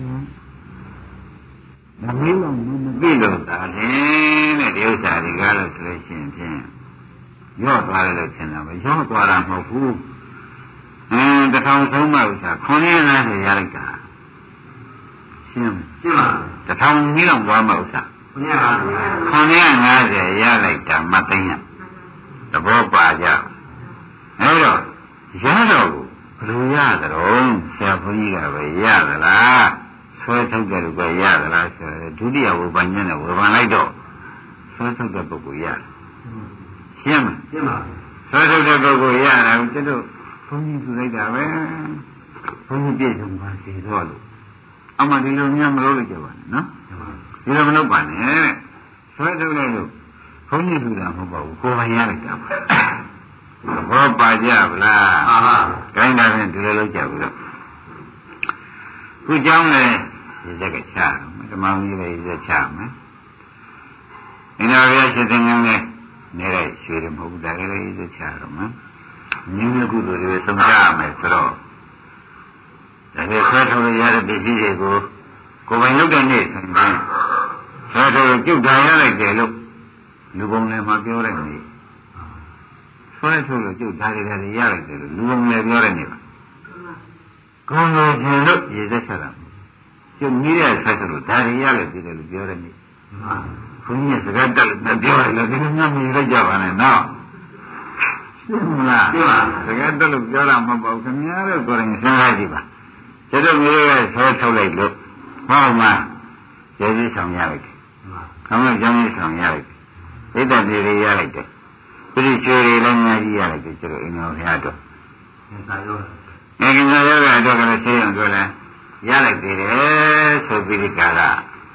မမင်းလုံးမသိလို့သာတယ်တဲ့ဒီဥစ္စာတွေကလို့ဆိုလို့ရှိရင်ဖြင့်ရော့သွားတယ်လို့ထင်တာပဲရော့သွားတာမဟုတ်ဘူးအင်းတထောင်ဆုံးမှဥစ္စာခွန်ရနာဆိုရလိုက်တာရှင်းရှင်းပါတထောင်ကြီးလောက်သွားမှဥစ္စာခွန်ရငါးဆယ်ရလိုက်တာမသိညာသဘောပါကြအဲ့တော့ရတော့ဘယ်လိုရသလဲဆရာဘုန်းကြီးကပဲရသလားဆွဲထုတ်တယ်လို့ပဲရသလားဆိုတော့ဒုတိယဝေဖန်ညနဲ့ဝေဖန်လိုက်တော့ဆွဲထုတ်တဲ့ပုဂ္ဂိုလ်ရတယ်ရှင်းမရှင်းပါဆွဲထုတ်တဲ့ပုဂ္ဂိုလ်ရတာကိုကျွန်တော်ဘုန်းကြီးသူလိုက်တာပဲဘုန်းကြီးပြည့်စုံပါစေတော့လို့အမှဒီလိုများမလုပ်လိုက်ကြပါနဲ့နော်ဒီလိုမလုပ်ပါနဲ့ဆွဲထုတ်လိုက်လို့ဘုန်းကြီးသူတာမဟုတ်ပါဘူးကိုယ်ပိုင်ရလိုက်တာပါဘောပါကြဗလားအာဟာခိုင်းတာဖြင့်ဒီလိုလုပ်ကြဘူးတော့ခုเจ้าလည်းဒီစက်ကချဓမ္မကြီးလည်းဒီစက်ချမယ်အင်းတော်ရရှိတဲ့ငန်းနဲ့နေတဲ့ရွှေတယ်မဟုတ်ဘူးဒါလည်းဒီစက်ချတော့မယ်ညင်းကုသိုလ်တွေသုံးကြရမယ်ဆိုတော့ဒါပေဆွဲထုတ်ရတဲ့ပစ္စည်းတွေကိုကိုယ်ပိုင်လုပ်တဲ့နေ့ဆိုရင်ဆွဲထုတ်ကျုပ်ထားရလိုက်တယ်လို့လူပုံလည်းမပြောတဲ့နေ့ဆွဲထုတ်လို့ကျုပ်ထားရတယ်ရလိုက်တယ်လို့လူပုံလည်းပြောတဲ့နေ့ပါကောင်းလို့ရှင်လို့ရည်သက်ချက်တာကျုပ်ကြီးတဲ့ဆက်လို့ဒါရီရလို့ပြည်တယ်လို့ပြောတဲ့နေ့ဘုန်းကြီးစကားတက်လို့ပြောတယ်လို့ဒီလိုမျိုးမြင်လိုက်ကြပါနဲ့နော်ရှင်းမလားရှင်းပါစကားတက်လို့ပြောတာမဟုတ်ပါဘူးခင်ဗျားတို့ကိုယ်တိုင်စဉ်းစားကြည့်ပါကျတော့မျိုးရဲ့ဆွဲထုတ်လိုက်လို့ဟောမှာကျေးဇူးဆောင်ရလိုက်တယ်ခေါင်းကကျောင်းကြီးဆောင်ရလိုက်တယ်ဣဒ္ဓပြေရရလိုက်တယ်ပြိချွေတွေလည်းများကြီးရလိုက်တယ်ကျတော့အင်းတော်ဘုရားတော်သင်္ခါရောငယ်ငယ်ရောကတော့ကလည်းဆေးရုံပြောလဲရလိုက်သေးတယ်ဆိုပြီးဒီကာလ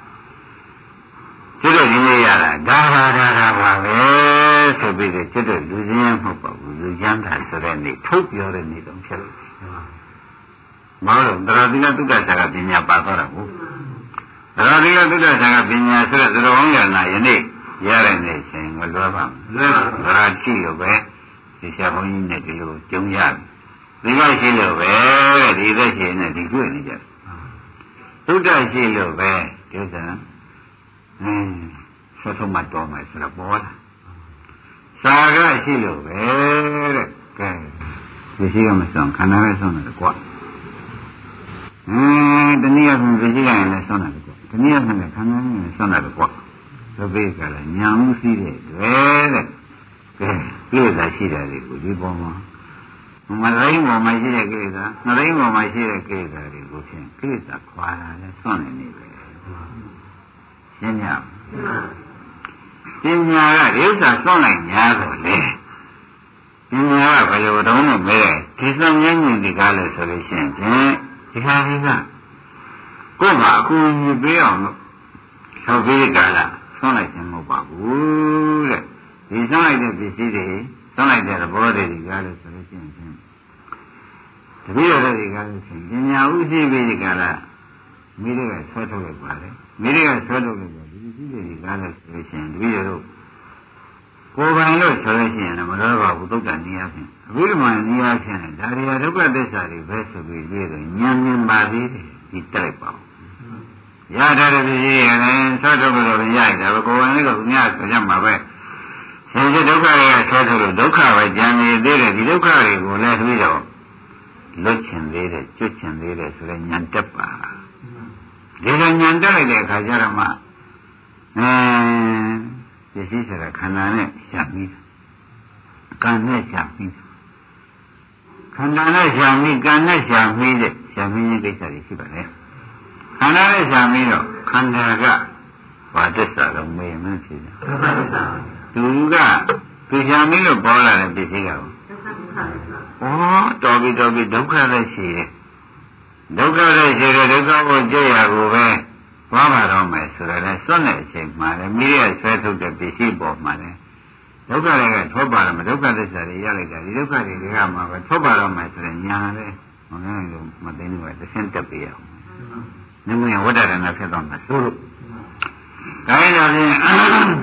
ကျွတ်တို့ရင်းရရတာဒါပါဒါဒါပါပဲဆိုပြီးတော့ကျွတ်တို့လူချင်းမဟုတ်ပါဘူးလူချမ်းသာဆိုတဲ့နေ့ထုတ်ပြောတဲ့နေ့တော့ဖြစ်လို့မဟုတ်တော့တရားသီလသုတ္တဆာကပညာပါသွားတာဟုတ်တရားသီလသုတ္တဆာကပညာဆိုတဲ့သတော်ကောင်းရနာယနေ့ရတဲ့နေ့ချင်းမလွယ်ပါဘူးလွယ်ပါဘူးဒါကြည့်လို့ပဲဒီဆရာဘုန်းကြီးနဲ့ဒီလိုကြုံရတယ်ဒီကရှိလို့ပဲဒီသက်ရှိနဲ့ဒီတွေ့နေကြတယ်သုတ္တရှိလို့ပဲဒီစံအင်းဆွဆုံးမတော်မယ်ဆိုတော့ပေါ်လာစာကရှိလို့ပဲတဲ့ကဲဒီရှိကမဆောင်ခန္ဓာပဲဆောင်တယ်ကွာအင်းတနည်းအားဖြင့်ဒီရှိကရင်လည်းဆောင်တယ်ကွာတနည်းအားဖြင့်ခန္ဓာနဲ့ဆောင်တယ်ကွာသဘေကလည်းညာမှုရှိတဲ့တွေ့တဲ့ကဲပြည့်လာရှိတယ်လေကိုဒီပေါ်မှာမရိန်းပေါ်မှာရှိတဲ့ကိစ္စမရိန်းပေါ်မှာရှိတဲ့ကိစ္စတွေကိုဖြင့်ကိစ္စခွာလာလဲစွန့်နေနေပဲရှင်းရပညာကဒီဥစ္စာစွန့်လိုက်ညာတော့လေပညာကဘယ်လိုတုံးလို့မဲဒီစံဉာဏ်ကြီးဒီကားလဲဆိုလို့ရှိရင်ဖြင့်ဒီဟာကြီးကကိုယ်မှာအကူအညီပေးအောင်လို့ဆောက်ပြီးကားလားစွန့်လိုက်ခြင်းမဟုတ်ပါဘူးတဲ့ဒီစွန့်လိုက်တဲ့ပစ္စည်းတွေစွန့်လိုက်တဲ့သဘောတွေကားလဲဆိုလို့ရှိရင်တပည့်တော်တွေကလည်းဆိုပညာဥသိပိကလာမိတွေကဆွဲထုတ်လိုက်ပါလေမိတွေကဆွဲထုတ်လိုက်ပါဒီပစ္စည်းတွေကလည်းဆိုလို့ရှိရင်တပည့်တော်ကိုယ်ပိုင်လို့ဆိုလို့ရှိရင်မတော်ပါဘူးသုတ္တနည်းအားဖြင့်အဘိဓမ္မာနည်းအားဖြင့်ဒါရီဒုက္ခသစ္စာတွေပဲဆိုပြီးပြေတယ်ဉာဏ်မြင်ပါသေးတယ်ဒီတက်လိုက်ပါရတဲ့ပစ္စည်းတွေလည်းဆွဲထုတ်လို့ရရတာပဲကိုယ်ပိုင်လို့ညဆိုကြမှာပဲရှင်ဒုက္ခတွေကဆွဲထုတ်လို့ဒုက္ခပဲကြံနေသေးတယ်ဒီဒုက္ခတွေကိုလည်းပြီးတော့လွတ်ချင်သေးတယ်ကျွတ်ချင်သေးတယ်ဆိုတဲ့ဉာဏ်တက်ပါဒီလိုဉာဏ်တက်လိုက်တဲ့အခါကျတော့မှအဲပစ္စည်းဆိုတာခန္ဓာနဲ့ရှားပြီးကံနဲ့ရှားပြီးခန္ဓာနဲ့ရှားပြီးကံနဲ့ရှားပြီးတဲ့ရှားပြီးတဲ့ကိစ္စတွေရှိပါလေခန္ဓာနဲ့ရှားပြီးတော့ခန္ဓာကဘာသစ္စာတော့မေးမှန်းဖြစ်တယ်သူကသူရှားပြီးလို့ပေါ်လာတဲ့ပစ္စည်းကဩတော်ပြီတော်ပြီဒုက္ခလည်းရှိတယ်ဒုက္ခလည်းရှိတယ်ဒုက္ခကိုကြည့်ရကိုပဲသွားပါတော့မယ်ဆိုတော့လည်းစွန့်တဲ့အချိန်မှလည်းမိရဲ့ဆွဲထုတ်တဲ့ပစ္စည်းပေါ်မှာလည်းဒုက္ခတွေကထွက်ပါတော့မဒုက္ခသစ္စာတွေရလိုက်တာဒီဒုက္ခတွေကမှပဲထွက်ပါတော့မယ်ဆိုတဲ့ညာလည်းမငန်းလို့မသိဘူးပဲတစ်ဆင့်တက်ပြရအောင်နမယဝတ္တရဏဖြစ်တော့မှာဆိုလို့ဒါကြောင့်လည်းအဲ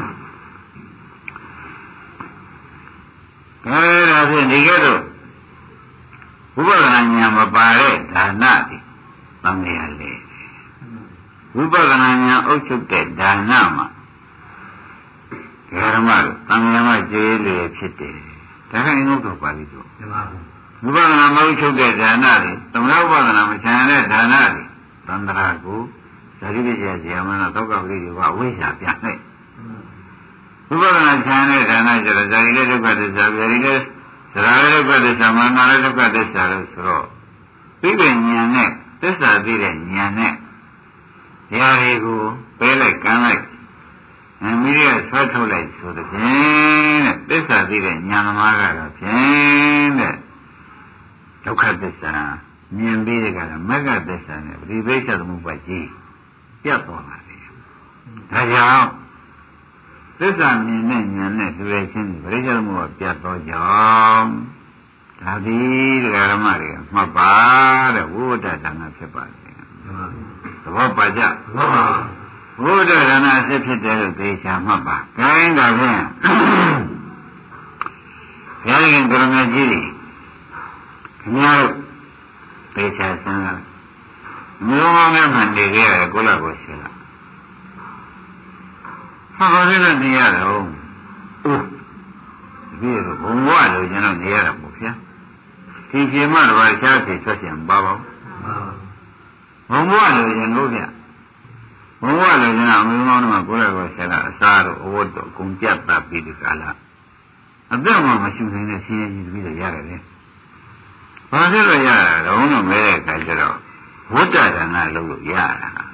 ဒါဖြင့်ဒီကဲ့သို့ဝိပဿနာဉာဏ်မပါတဲ့ဒါနသည်သံဃာလေဝိပဿနာဉာဏ်အုပ်ချုပ်တဲ့ဒါနမှာဓမ္မတို့သံဃာမကျေးလေဖြစ်တယ်ဒါကအင်းဥဒ္ဓပါဠိတော်ဝိပဿနာမအုပ်ချုပ်တဲ့ဒါနသည်သမဏဝိပဿနာမချမ်းတဲ့ဒါနသည်သန္တရာကိုဇာတိပစ္စေဇာမနာသောကပရိဒီဝဝိရှာပြနိုင်ဝိပဿနာချမ်းတဲ့ဒါနကျတော့ဇာတိလေဒုက္ခသစ္စာဗျာတိလေသရဏဒုက္ခသစ္စာမာနဒုက္ခသစ္စာလို့ဆိုတော့သိတဲ့ဉာဏ်နဲ့သစ္စာသိတဲ့ဉာဏ်နဲ့ဉာဏ်တွေကိုပဲလိုက်ကမ်းလိုက်အမိရဆွဲထုတ်လိုက်ဆိုတဲ့ဖြင့်တဲ့သစ္စာသိတဲ့ဉာဏ်သမားကတော့ဖြင့်တဲ့ဒုက္ခသစ္စာမြင်ပြီးတဲ့ကမဂ္ဂသစ္စာနဲ့ပရိသေသမုပ္ပါကြီးပြတ်သွားပါလေဒါကြောင့်သစ္စာမြင်တဲ့ဉာဏ်နဲ့တွေ့ရခြင်းပရိသေသမုပ္ပါပြတ်သောကြောင့်ဒါသည်တရားဓမ္မတွေကမှတ်ပါတဲ့ဝိဝတ္တဒါနဖြစ်ပါလေသဘောပါကြသဘောပါဘုဒ္ဓဒါနအစစ်ဖြစ်တယ်လို့သိချာမှတ်ပါ။ဒါရင်ဒါဖြင့်ဘုရားရှင်ကိုရမကြီးတွေခင်ဗျားတို့သိချာစမ်းလားမျိုးမောင်းနဲ့မှနေကြရတယ်ကိုလာကိုရှိလား။ဟာဘာလို့လဲနေရတော့ဒီလိုဘုံဘဝလို့ကျွန်တော်နေရတာပေါ့ဗျာ။ဒီချိန်မှတော့ရှားစီဆွတ်ချင်ပါပါဘူး။ဘုံဘဝလို့ကျွန်တော်ဗျာဘဝလည်းကျွန်တော်အမျိုးမောင်းတို့မှာကိုယ်လည်းကိုဆက်လာအစားတို့အဝတ်တို့အကုန်ပြတ်သားပြီးဒီကလာအသက်မှမရှိနိုင်တဲ့ဆင်းရဲကြီးပြီးတော့ရတယ်လေ။ဘာဖြစ်လို့ရတာလဲတော့မဲတဲ့အခါကျတော့ဝတ္တဒါနလုပ်လို့ရတာ။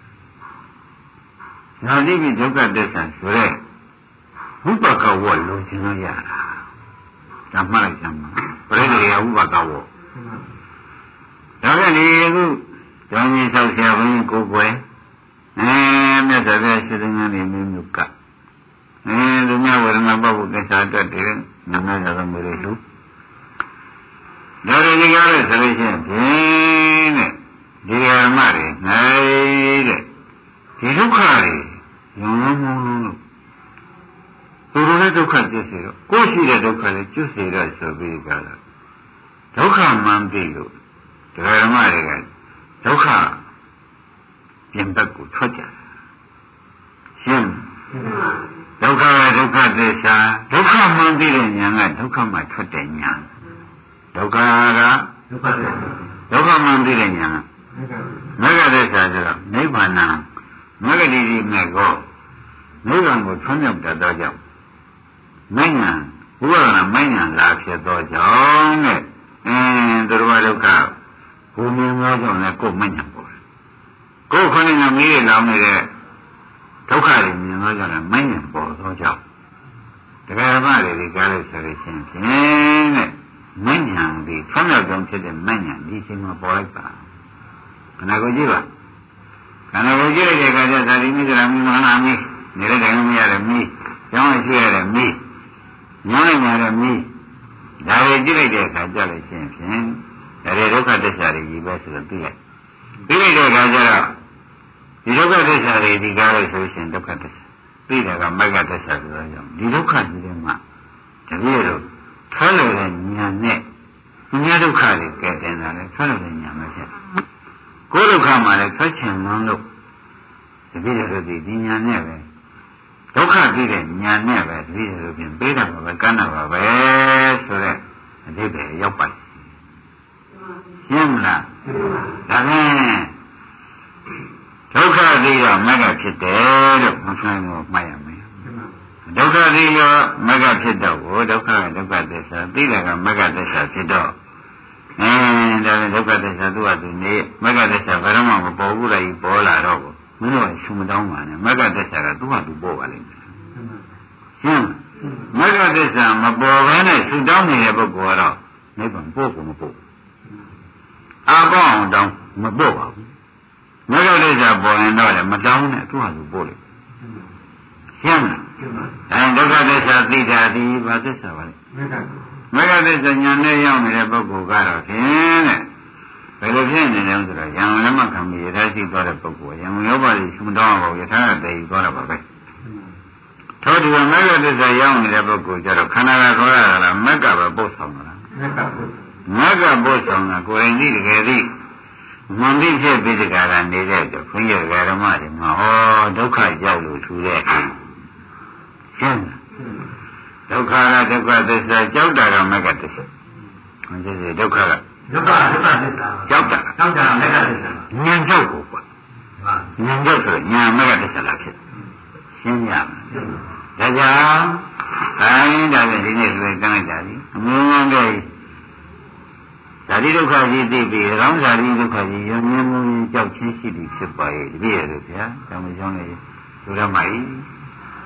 ညာတိပိဒုက္ခသစ္စာဆိုရဲဝိပကဝတ်လို့ခြင်းလို့ရတာ။ဒါမှလိုက်ကြမှာပရိသေယဝိပကဝတ်။ဒါနဲ့ဒီအခုကျောင်းကြီးဆောက်ဆရာဘုန်းကြီးကိုယ်ွယ်အဲမြတ်စွာဘုရားရှိတဲ့ဉာဏ်နဲ့မျိုးမျိုးကအဲလူမျိုးဝရဏပပုကိစ္စတတ်တယ်နာမရသမေလူဒါတွေကြရတဲ့ဆိုလို့ရှိရင်ဖြင့်တဲ့ဒီဓမ္မတွေနိုင်တဲ့ဒီဒုက္ခတွေယုံလုံးမုံလုံးလို့သူတို့လည်းဒုက္ခပြည့်စေတော့ကိုယ်ရှိတဲ့ဒုက္ခလည်းကျွတ်စေတော့ဆိုပြီးကြတာဒုက္ခမှန်ပြီလို့ဓမ္မတွေကဒုက္ခပြင်ဘက်ကိုထွက်ကြရှင်းဒုက္ခဒုက္ခသစ္စာဒုက္ခမှန်ပြီးတဲ့ဉာဏ်ကဒုက္ခမှထွက်တဲ့ဉာဏ်ဒုက္ခကဒုက္ခသစ္စာဒုက္ခမှန်ပြီးတဲ့ဉာဏ်မဂ္ဂသစ္စာဆိုတော့နိဗ္ဗာန်မဂ္ဂတိတိမဲ့ကိုနိဗ္ဗာန်ကိုထွန်းမြောက်တတ်သောကြောင့်မဉ္ဇဉ်ဘုရားကမဉ္ဇဉ်လာဖြစ်သောကြောင့်တဲ့အင်းသူတော်ဒုက္ခဘုံမြင်သောကြောင့်လည်းကိုယ်မဉ္ဇဉ်ပေါ်ကိုယ်ခொနဲ့မီးရလောင်နေတဲ့ဒုက္ခတွေမြင်တော့ကြတယ်မဉ္ဇဉ်ပေါ်သောကြောင့်တရားဓမ္မတွေဒီကားလို့ဆိုလို့ရှိရင်ဖြင့်တဲ့မဉ္ဇဉ်ဒီဆွမ်းမြောက်ကြောင့်ဖြစ်တဲ့မဉ္ဇဉ်ဒီချိန်မှာပေါ်လိုက်ပါခဏကိုကြည့်ပါခဏကိုကြည့်တဲ့အခါကျသာဒီမိစ္ဆရာမိမနာမိနေတဲ့တိုင်မရတဲ့မိကျောင်းရှိရတဲ့မိညောင်းနေရတဲ့မိဒါတွေကြည့်လိုက်တဲ့အခါကျလို့ရှိရင်ဖြင့်ဒါတွေဒုက္ခသစ္စာတွေကြီးပဲဆိုတော့သိလိုက်ပြီးလိုက်တဲ့အခါကျတော့ဒီဒုက္ခသစ္စာတွေဒီကားလို့ဆိုရှင်ဒုက္ခသစ္စာပြီးတာကမဂ္ဂသစ္စာဆိုတော့ကြောင့်ဒီဒုက္ခကြီးတွေမှာတကယ်တော့ထွက်လို့တဲ့ဉာဏ်နဲ့ဉာဏ်ဒုက္ခတွေကဲတင်တာလေထွက်လို့တဲ့ဉာဏ်ပဲဖြစ်ကိုယ်ဒုက္ခမှာလည်းထွက်ချင်မှန်းလို့တကယ်တော့ဒီဉာဏ်နဲ့ပဲဒုက္ခပြီးတဲ့ဉာဏ်နဲ့ပဲတကယ်တော့ပြင်ပေးတာပါပဲကမ်းတာပါပဲဆိုတော့အတိတ်ပဲရောက်ပါရှင်းမလားဒါဖြင့်ဒုက္ခသိရောမဂ္ဂဖြစ်တယ်လို့မဆိုင်းလို့မှတ်ရမယ်ဒုက္ခသိရောမဂ္ဂဖြစ်တော့ကိုဒုက္ခကဒုက္ခသစ္စာသိတာကမဂ္ဂသစ္စာဖြစ်တော့အင်းဒါနဲ့ဒုက္ခသစ္စာသူ့ဟာသူနေမဂ္ဂသစ္စာဘယ်တော့မှမပေါ်ဘူးလားပေါ်လာတော့ကိုမင်းတို့ကရှုမတောင်းပါနဲ့မဂ္ဂသစ္စာကသူ့ဟာသူပေါ်ပါလိမ့်မယ်ရှင်းမဂ္ဂသစ္စာမပေါ်ဘဲနဲ့ရှုတောင်းနေတဲ့ပုဂ္ဂိုလ်ကတော့နိဗ္ဗာန်ပို့ကိုမပို့အာပေါအောင်တောင်းမပို့ပါဘူးမဂ္ဂသစ္စာပေါ်ရင်တော့လည်းမတောင်းနဲ့သူ့ဟာသူပို့လိုက်ရှင်းလားအဲဒုက္ခသစ္စာသိတာဒီဘာသစ္စာပါလဲမဂ္ဂသစ္စာဉာဏ်နဲ့ရောက်နေတဲ့ပုဂ္ဂိုလ်ကတော့ဖြင့်တဲ့ဘယ်လိုဖြစ်နေလဲဆိုတော့ယံလက်မခံပြီးရထားရှိသွားတဲ့ပုဂ္ဂိုလ်ယံယောပါလိရှုမတော်အောင်ယထာကတည်သွားတာပါပဲထို့တူမဂ္ဂသစ္စာရောက်နေတဲ့ပုဂ္ဂိုလ်ကျတော့ခန္ဓာကခေါ်ရတာလားမဂ္ဂပဲပို့ဆောင်တာမဂ္ဂပို့မဂ္ဂပို့ဆောင်တာကိုယ်ရင်ကြီးတကယ်ကြီးမန္တိဖြစ်ပြီးတကယ်ကနေတဲ့တော့ခွင့်ရဓမ္မတွေမှာဟောဒုက္ခရောက်လို့ထူတဲ့ရှင်းဒုက္ခကဒုက္ခသစ္စာကြောက်တာကမဂ္ဂသစ္စာဟောဒီဒုက္ခကဒုက္ခဒုက္ခသစ္စာကြောက်တာကြောက်တာမဂ္ဂသစ္စာဉာဏ်ကြောက်ကိုကွာဉာဏ်ကြောက်ဆိုဉာဏ်မဂ္ဂသစ္စာလားဖြစ်ရှင်းရမယ်ဒါကြောင့်ခိုင်းတာပဲဒီနေ့တွေ့ကမ်းလိုက်တာလေအမှန်မှန်ပဲဇာတိဒုက္ခကြီးသိပြီးရောင်းဇာတိဒုက္ခကြီးရောမြင်မှုကြောက်ချင်းရှိသည်ဖြစ်ပါရဲ့တပည့်ရလို့ဗျာ။တောင်းမကြောင်းလေဆိုရမှာ ਈ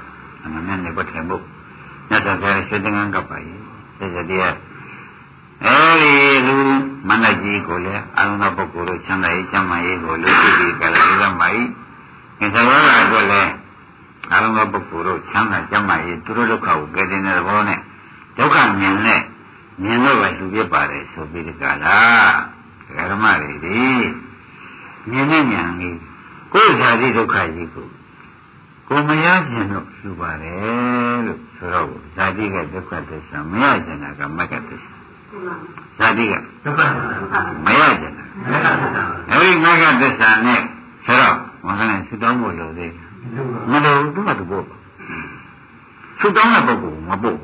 အမှန်နဲ့နေပတ်ထိုင်ဖို့ညတ်တော်ကရွှေသင်္ကန်းကပ်ပါရဲ့ဆက်စတည်းအဲဒီလူမန္တကြီးကိုလည်းအာရုံပုဂ္ဂိုလ်တို့ချမ်းသာရေးချမ်းသာရေးကိုလူကြည့်ပြီးကြလာရမှာ၏အင်္ဂါရကလည်းအာရုံပုဂ္ဂိုလ်တို့ချမ်းသာချမ်းသာရေးသူတို့ဒုက္ခကိုကယ်တင်တဲ့ဘောနဲ့ဒုက္ခမြင်နဲ့မြင်တော့ပဲလူပြပါတယ်ဆိုပြီးဒီကလာဓမ္မတွေဒီမြင်နဲ့ဉာဏ်ကြီးကိုယ်ဇာတိဒုက္ခကြီးကိုကိုမရခြင်းတော့လူပါတယ်လို့ဆိုတော့ဇာတိကဒုက္ခသစ္စာမရခြင်းကမဂ္ဂသစ္စာဇာတိကဒုက္ခမရခြင်းအဲဒီမဂ္ဂသစ္စာနဲ့ဆိုတော့မဟုတ်နဲ့သုတောင်းဖို့လိုသေးမလိုသူကသူပို့သုတောင်းတဲ့ပုဂ္ဂိုလ်မပို့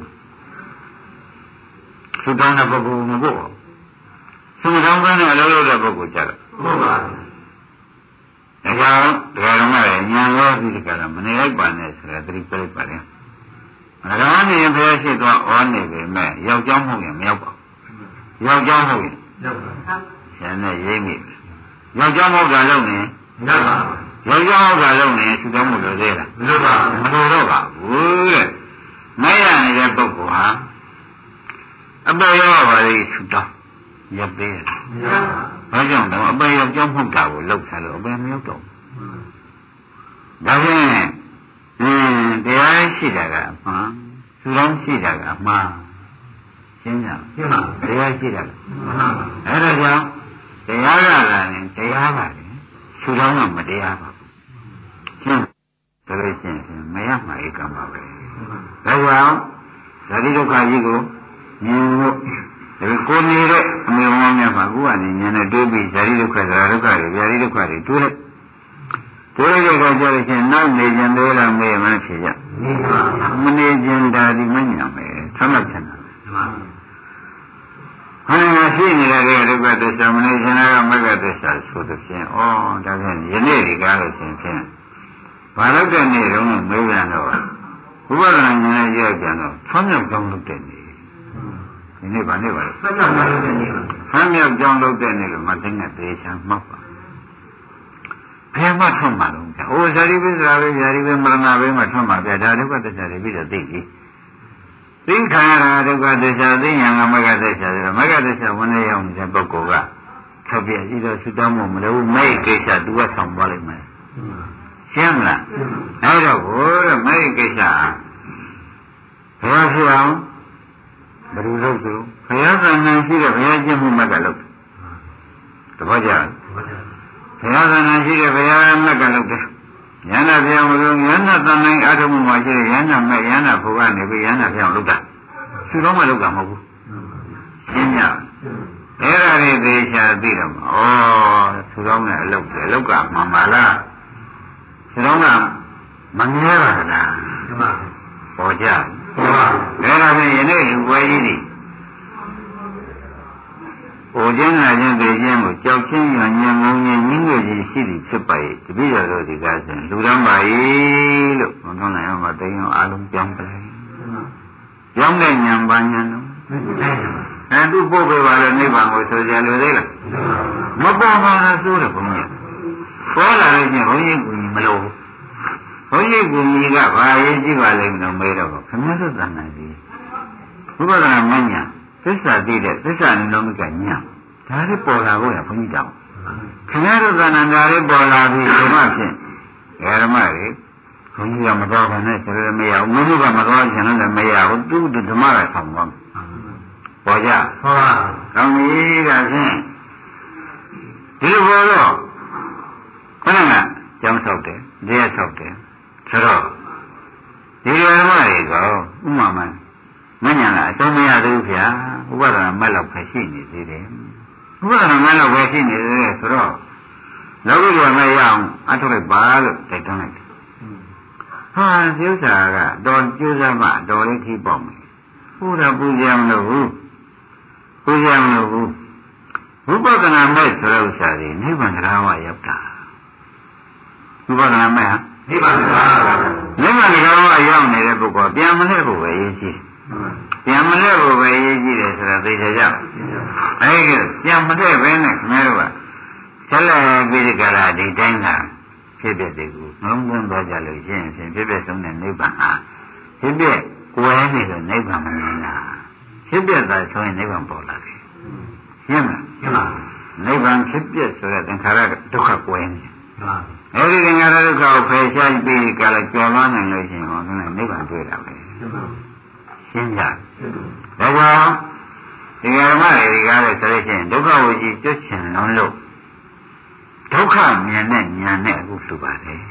သုတောင်းတဲ့ပုဂ္ဂိုလ်မပို့သုတောင်းတဲ့အလုပ်လုပ်တဲ့ပုဂ္ဂိုလ်ကြတော့ဟုတ်ပါဘူးဒါကြောင့်ဒကာဓမ္မတွေညာရောပြီးဒီကရမနေလိုက်ပါနဲ့ဆိုတာသတိပေးပါလေ။ဒါကနေဘယ်ရှိသွားဩနေပေမဲ့ယောက်ျားမဟုတ်ရင်မရောက်ပါဘူး။ယောက်ျားမဟုတ်ရင်ရောက်ပါဘူး။ဆရာနဲ့ရိမ့်မိ။ယောက်ျားမဟုတ်တာလုံးနေရောက်ပါဘူး။ယောက်ျားဟုတ်တာလုံးနေသူတော်မှုလို့သေးလားမလို့ပါဘူး။မလို့တော့ပါဘူးတဲ့။မရနေတဲ့ပုဂ္ဂိုလ်ဟာအပေါ်ရောက်ပါလေသူတော်ရပ်ပေးတယ်။ဘာကြောင့်လဲအပယ်ယောက်ျားမဟုတ်တာကိုလောက်ထားလို့အပယ်မရောက်တော့ဘူး။ဒါဖြင့်အင်းတရားရှိတာကအမှန်သူတော်ရှိတာကအမှားရှင်းကြရှင်းပါတရားရှိတာကမှန်အဲ့ဒါကြောင့်တရားကလည်းတရားပါလေသူတော်ကမတရားပါဘူးရှင်းဒါလို့ရှင်းမရမှာဧကံပါပဲဒါကြောင့်ဇာတိဒုက္ခကြီးကိုမြင်လို့ဒီကိုနေတဲ့အမေမောင်များမှာကိုကနေဉာဏ်နဲ့တွေးပြီးဇာတိဒုက္ခဇာဒုက္ခတွေဗျာတိဒုက္ခတွေတွေးလိုက်တွေးလိုက်တော့ကြားလို့ရှိရင်နောက်နေခြင်းသေးလားမေးမှဖြေရမနေခြင်းဒါဒီမညာမယ်ဆမ်းမချင်တာဟန်ငါရှိနေတဲ့ဒုက္ခသစ္စာမနေခြင်းကမဂ္ဂသစ္စာဆိုတဲ့ဖြင့်ဩဒါဖြင့်ယနေ့ဒီကားလို့ရှင်ဖြင့်ဘာလို့တဲ့နေ့တုန်းကမေးပြန်တော့ဘုရားကဉာဏ်နဲ့ရောက်ပြန်တော့ဆမ်းမြောက်ကြောင်းလုပ်တဲ့နေ့ဒီနေ့ဗာနေ့ပါလဲဆမ်းမြောက်ကြောင်းလုပ်တဲ့နေ့ဆမ်းမြောက်ကြောင်းလုပ်တဲ့နေ့လို့မသိနဲ့သေချာမှတ်ပါဘယ်မှထွတ်မှာတော့ဗျာ။အိုဇာတိပိစ္ဆရာပဲဇာတိပဲမရဏပဲမှထွတ်မှာဗျာ။ဒါဒုက္ခသစ္စာတွေပြီးတော့သိပြီ။သိခံရတာဒုက္ခသစ္စာသိဉာဏ်ကမဂ္ဂသစ္စာဆိုတော့မဂ္ဂသစ္စာဝင်နေရောက်နေတဲ့ပုဂ္ဂိုလ်ကဆက်ပြည့်ပြီးတော့သုတောင်းဖို့မလိုဘူး။မဲ့ကိစ္စသူကဆောင်သွားလိုက်မယ်။ရှင်းမလား။အဲတော့ဘိုးတဲ့မဲ့ကိစ္စဘယ်ဖြစ်အောင်ဘယ်လိုလုပ်သူဘုရားကံနဲ့ရှိတဲ့ဘုရားကျင့်မှုမကလုပ်တပည့်ကြဘုရားကံနဲ့ရှိတဲ့ဘုရားမကလုပ်တယ်ယန္တာပြောင်းလို့ယန္တာတန်တိုင်းအထုံးမှာရှိတဲ့ယန္တာမဲ့ယန္တာဘုရားနေပြီးယန္တာပြောင်းလုပ်တာသူတော့မလုပ်တာမဟုတ်ဘူးရှင်းကြအဲ့ဒါတွေသေချာသိတော့ဩသူတော့နဲ့အလုပ်တယ်အလုပ်ကမှန်ပါလားသူတော့ကမငဲပါလားမှန်ပါပေါ်ကြဒါကဖြင့်ယနေ့လူပွဲကြီးတွေဟိုကျင်းလာခြင်းပေခြင်းကိုကြောက်ချင်းရညံငုံရင်ညင်းရခြင်းရှိသည်ဖြစ်ပါရဲ့တပည့်တော်တို့ဒီကားဆိုလူရမ်းပါ၏လို့ဘုံတော်နိုင်အောင်မသိရင်အားလုံးကြောင်းပလိုက်ကြောင်းတဲ့ညံပါညံတော့အဲသူပို့ပေးပါလေနိဗ္ဗာန်ကိုဆိုကြလို့သေးလားမပေါ်ပါလားဆိုတယ်ဘုန်းကြီးပေါ်လာလို့ချင်းဘုန်းကြီးကမလို့ဘုန်းကြီးကကြီးကဘာရေးကြည့်ပါလိမ့်မလို့မေးတော့ခင်ဗျားတို့သံဃာကြီးဘုရားကမညာသစ္စာသိတဲ့သစ္စာလုံးကညာဒါလေးပေါ်လာဖို့ရဘုန်းကြီးတောင်းခင်ဗျားတို့သဏ္ဍာန်ဓာလေးပေါ်လာပြီဒီမှဖြင့်ဓမ္မတွေဘုန်းကြီးကမတော်ပါနဲ့ဆိုရမရဘူးမင်းတို့ကမတော်ချင်လည်းမရဘူးသူဓမ္မကဆောင်ပါပေါ်ကြဟုတ်ပါကောင်းပြီဒါဖြင့်ဒီလိုပေါ်တော့ခဏကကြောင်းဆောက်တယ်တရားဆောက်တယ်ဆိုတော့ဒီဓမ္မတွေကဥမာမှန်မညာလားအဆုံးမရသေးဘူးဗျာဥပဒနာမက်လောက်ပဲရှိနေသေးတယ်ဥပဒနာမက်လောက်ပဲရှိနေသေးတယ်ဆိုတော့လောကကြီးမရအောင်အထုတ်လိုက်ပါလို့တိုက်တွန်းလိုက်တယ်ဟာဒီဥစ္စာကတော့ကျိုးစားမှတော်လေးထိပေါ့မယ်ဘုရားပူဇော်မလို့ဘူးပူဇော်မလို့ဘူးဥပဒနာမဲ့ဆိုတဲ့ဥစ္စာတွေနိဗ္ဗာန်တရားဝရောက်တာဥပဒနာမဲ့ဟာနိဗ္ဗာန်တရားနိဗ္ဗာန်တရားဝရောက်နေတဲ့ပုဂ္ဂိုလ်ပြန်မလှည့်ဖို့ပဲရည်ရှိပြန်မလဲဖို့ပဲရေးကြည့်တယ်ဆိုတာသိကြကြအဲဒီပြန်မလဲပဲနဲ့ခင်ဗျားတို့ကဆက်လက်ပြီးဒီကရာဒီတိုင်းကဖြစ်ဖြစ်တွေကိုငုံငုံသွားကြလို့ရှိရင်ဖြစ်ဖြစ်ဆုံးတဲ့နိဗ္ဗာန်ဟာဖြစ်ပြကွယ်နေလို့နိဗ္ဗာန်မမြင်တာဖြစ်ပြတာဆိုရင်နိဗ္ဗာန်ပေါ်လာတယ်ရှင်းမလားရှင်းပါနိဗ္ဗာန်ဖြစ်ပြဆိုတဲ့သင်္ခါရဒုက္ခကွယ်နေအဲဒီသင်္ခါရဒုက္ခကိုဖယ်ရှားပြီးကြလားကျော်လွှမ်းနိုင်လို့ရှိရင်ဟောနိဗ္ဗာန်တွေ့တာပဲရှင်းကြဒါကြောင့်ဒီဓမ္မတွေကားလို့ဆိုလို့ရှိရင်ဒုက္ခဝိကြီးကျွတ်ချင်လုံးလို့ဒုက္ခမြင်တဲ့ဉာဏ်နဲ့အခုလှူပါတယ်